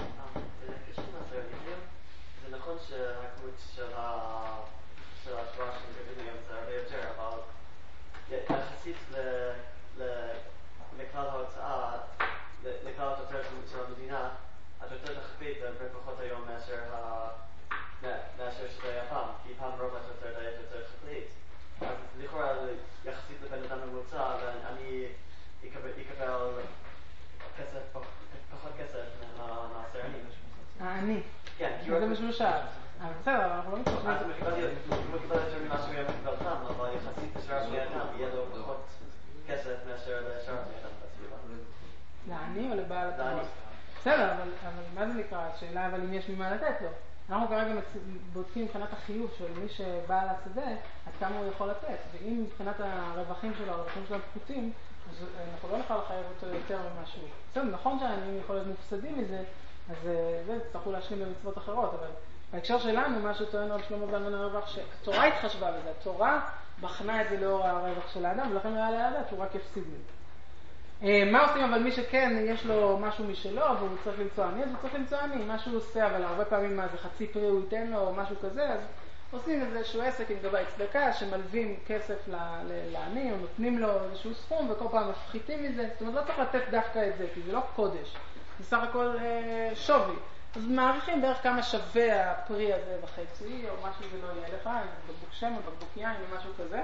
Speaker 8: זה נכון שהכמות של ההשוואה שמגדלים היום זה הרבה יותר, אבל יחסית לכלל ההוצאה, לכלל התוצרת של המדינה, התוצרת החקלאית זה הרבה פחות היום מאשר שזה היה פעם, כי פעם רוב התוצרת היה תוצרת חקלאית. אז לכאורה יחסית לבן אדם ממוצע, ואני אקבל פחות כסף מהמעשר עני.
Speaker 1: העני.
Speaker 8: כן.
Speaker 1: זה משהו שאל. אבל בסדר, אנחנו לא מתחשבים.
Speaker 8: אז קיבלתי
Speaker 1: השאלה אבל אם יש ממה לתת לו. אנחנו כרגע בודקים מבחינת החיוב של מי שבא לשדה, עד כמה הוא יכול לתת. ואם מבחינת הרווחים שלו, הרווחים שלו פחותים, אז אנחנו לא נוכל לחייב אותו יותר ממשהו. בסדר, נכון שאני יכול להיות מופסדים מזה, אז זה תצטרכו להשלים במצוות אחרות, אבל בהקשר שלנו, מה שטוען רב שלמה זלמן הרווח, שהתורה התחשבה בזה, התורה בחנה את זה לאור הרווח של האדם, ולכן היה להדעת שהוא רק הפסיד מזה. מה עושים אבל מי שכן יש לו משהו משלו והוא צריך למצוא עני, אז הוא צריך למצוא עני, מה שהוא עושה, אבל הרבה פעמים מה זה חצי פרי הוא ייתן לו או משהו כזה, אז עושים איזשהו עסק עם גבי צדקה שמלווים כסף לעני או נותנים לו איזשהו סכום וכל פעם מפחיתים מזה, זאת אומרת לא צריך לתת דווקא את זה כי זה לא קודש, זה סך הכל שווי, אז מעריכים בערך כמה שווה הפרי הזה בחצי או משהו זה לא יהיה לך, אם זה בקבוק שמן, בקבוק יין או משהו כזה,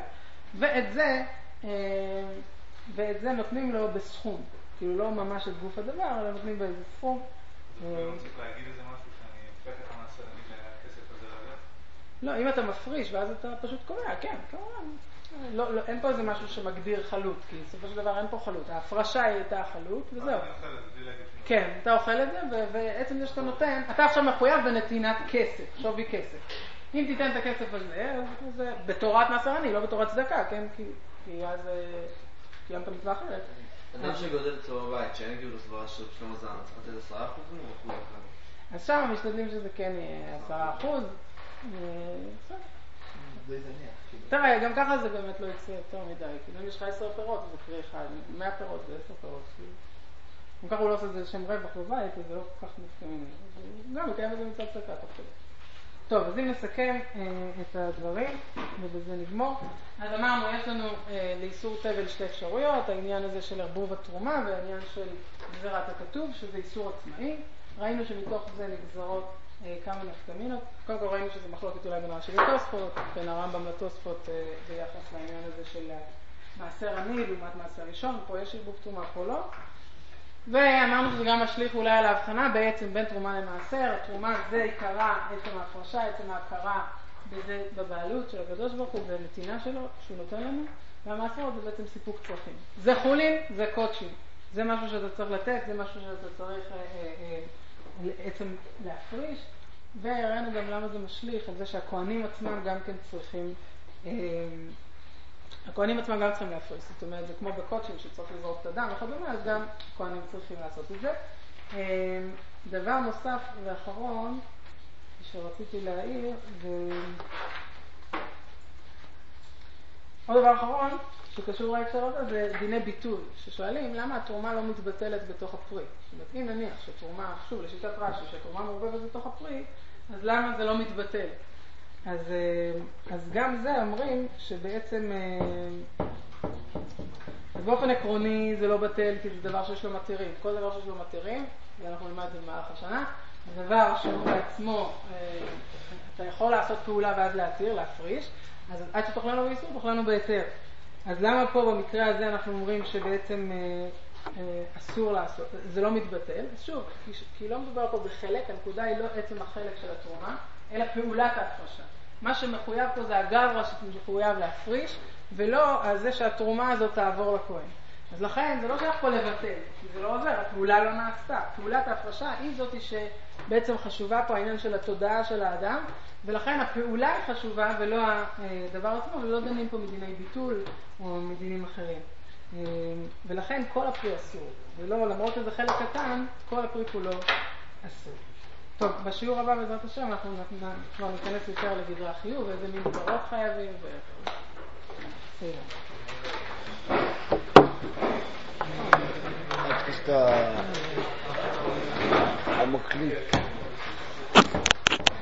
Speaker 1: ואת זה נותנים לו בסכום, כאילו לא ממש את גוף הדבר, אלא נותנים באיזה סכום.
Speaker 2: אני רוצה להגיד איזה משהו שאני הופך את המעשה לכסף הזה לרב?
Speaker 1: לא, אם אתה מפריש ואז אתה פשוט קובע, כן, כמובן. אין פה איזה משהו שמגדיר חלות, כי בסופו של דבר אין פה חלות. ההפרשה היא הייתה חלות, וזהו.
Speaker 2: אני אוכל את זה, בלי להגיד שום.
Speaker 1: כן, אתה אוכל את זה, ובעצם זה שאתה נותן, אתה עכשיו מחויב בנתינת כסף, שווי כסף. אם תיתן את הכסף הזה, אז זה בתורת מעשר עני, לא בתורת צדקה, כן? כי אז קיימת מצווה אחרת.
Speaker 3: אדם שגודל אצלו בבית, שאין כאילו סברה של שלמה זמן, צריך לתת 10% או 1%?
Speaker 1: אז שם משתדלים שזה כן יהיה 10%. תראה, גם ככה זה באמת לא יצא יותר מדי, כאילו אם יש לך 10 פירות זה קרי אחד, 100 פירות זה 10 פירות. גם ככה הוא לא עושה את זה לשם רווח בבית, אז זה לא כל כך מסכמים. גם מקיים את זה מצד צדקה תוך כדי. טוב, אז אם נסכם את הדברים, ובזה נגמור. אז אמרנו, יש לנו לאיסור תבל שתי אפשרויות, העניין הזה של ערבוב התרומה והעניין של גזירת הכתוב, שזה איסור עצמאי. ראינו שמתוך זה נגזרות כמה נפקמינות. קודם כל ראינו שזה מחלוקת אולי בין רש"י לתוספות, בין הרמב"ם לתוספות ביחס לעניין הזה של מעשר עני לעומת מעשר ראשון, פה יש ערבוב תרומה, פה לא. ואמרנו שזה גם משליך אולי על ההבחנה בעצם בין תרומה למעשר. התרומה זה עיקרה עצם ההפרשה, עצם ההכרה בזה בבעלות של הקדוש ברוך הוא ונתינה שלו שהוא נותן לנו, והמעשר זה בעצם סיפוק צרכים. זה חולין, זה קודשים, זה משהו שאתה צריך לתת, זה משהו שאתה צריך בעצם להפריש, והראינו גם למה זה משליך על זה שהכהנים עצמם גם כן צריכים הכהנים עצמם גם צריכים להפריש, זאת אומרת, זה כמו בקודשים שצריך לזרוק את הדם וכדומה, אז גם כהנים צריכים לעשות את זה. דבר נוסף ואחרון שרציתי להעיר, עוד דבר אחרון שקשור להקשר הזה, זה דיני ביטול, ששואלים למה התרומה לא מתבטלת בתוך הפרי. זאת אומרת, אם נניח שתרומה, שוב, לשיטת רש"י, שתרומה מעורבבת בתוך הפרי, אז למה זה לא מתבטל? אז גם זה אומרים שבעצם אז באופן עקרוני זה לא בטל כי זה דבר שיש לו מתירים. כל דבר שיש לו מתירים, ואנחנו נלמד את זה במהלך השנה, זה דבר שהוא בעצמו, אתה יכול לעשות פעולה ואז להתיר, להפריש, אז עד שתאכל לנו באיסור, תאכל לנו בהיתר. אז למה פה במקרה הזה אנחנו אומרים שבעצם אסור לעשות, זה לא מתבטל? אז שוב, כי לא מדובר פה בחלק, הנקודה היא לא עצם החלק של התרומה, אלא פעולת ההפרשה. מה שמחויב פה זה הגברא שמחויב להפריש, ולא על זה שהתרומה הזאת תעבור לכהן. אז לכן זה לא שייך פה לבטל, כי זה לא עובר, הפעולה לא נעשתה. פעולת ההפרשה היא זאת שבעצם חשובה פה העניין של התודעה של האדם, ולכן הפעולה היא חשובה ולא הדבר עצמו, ולא דנים פה מדיני ביטול או מדינים אחרים. ולכן כל הפרי אסור, ולא, למרות שזה חלק קטן, כל הפרי כולו אסור. טוב, בשיעור הבא בעזרת השם אנחנו כבר ניכנס יותר לגדרי החיוב, ואיזה מין דברות חייבים בסדר.
Speaker 6: עד כסת המקליט.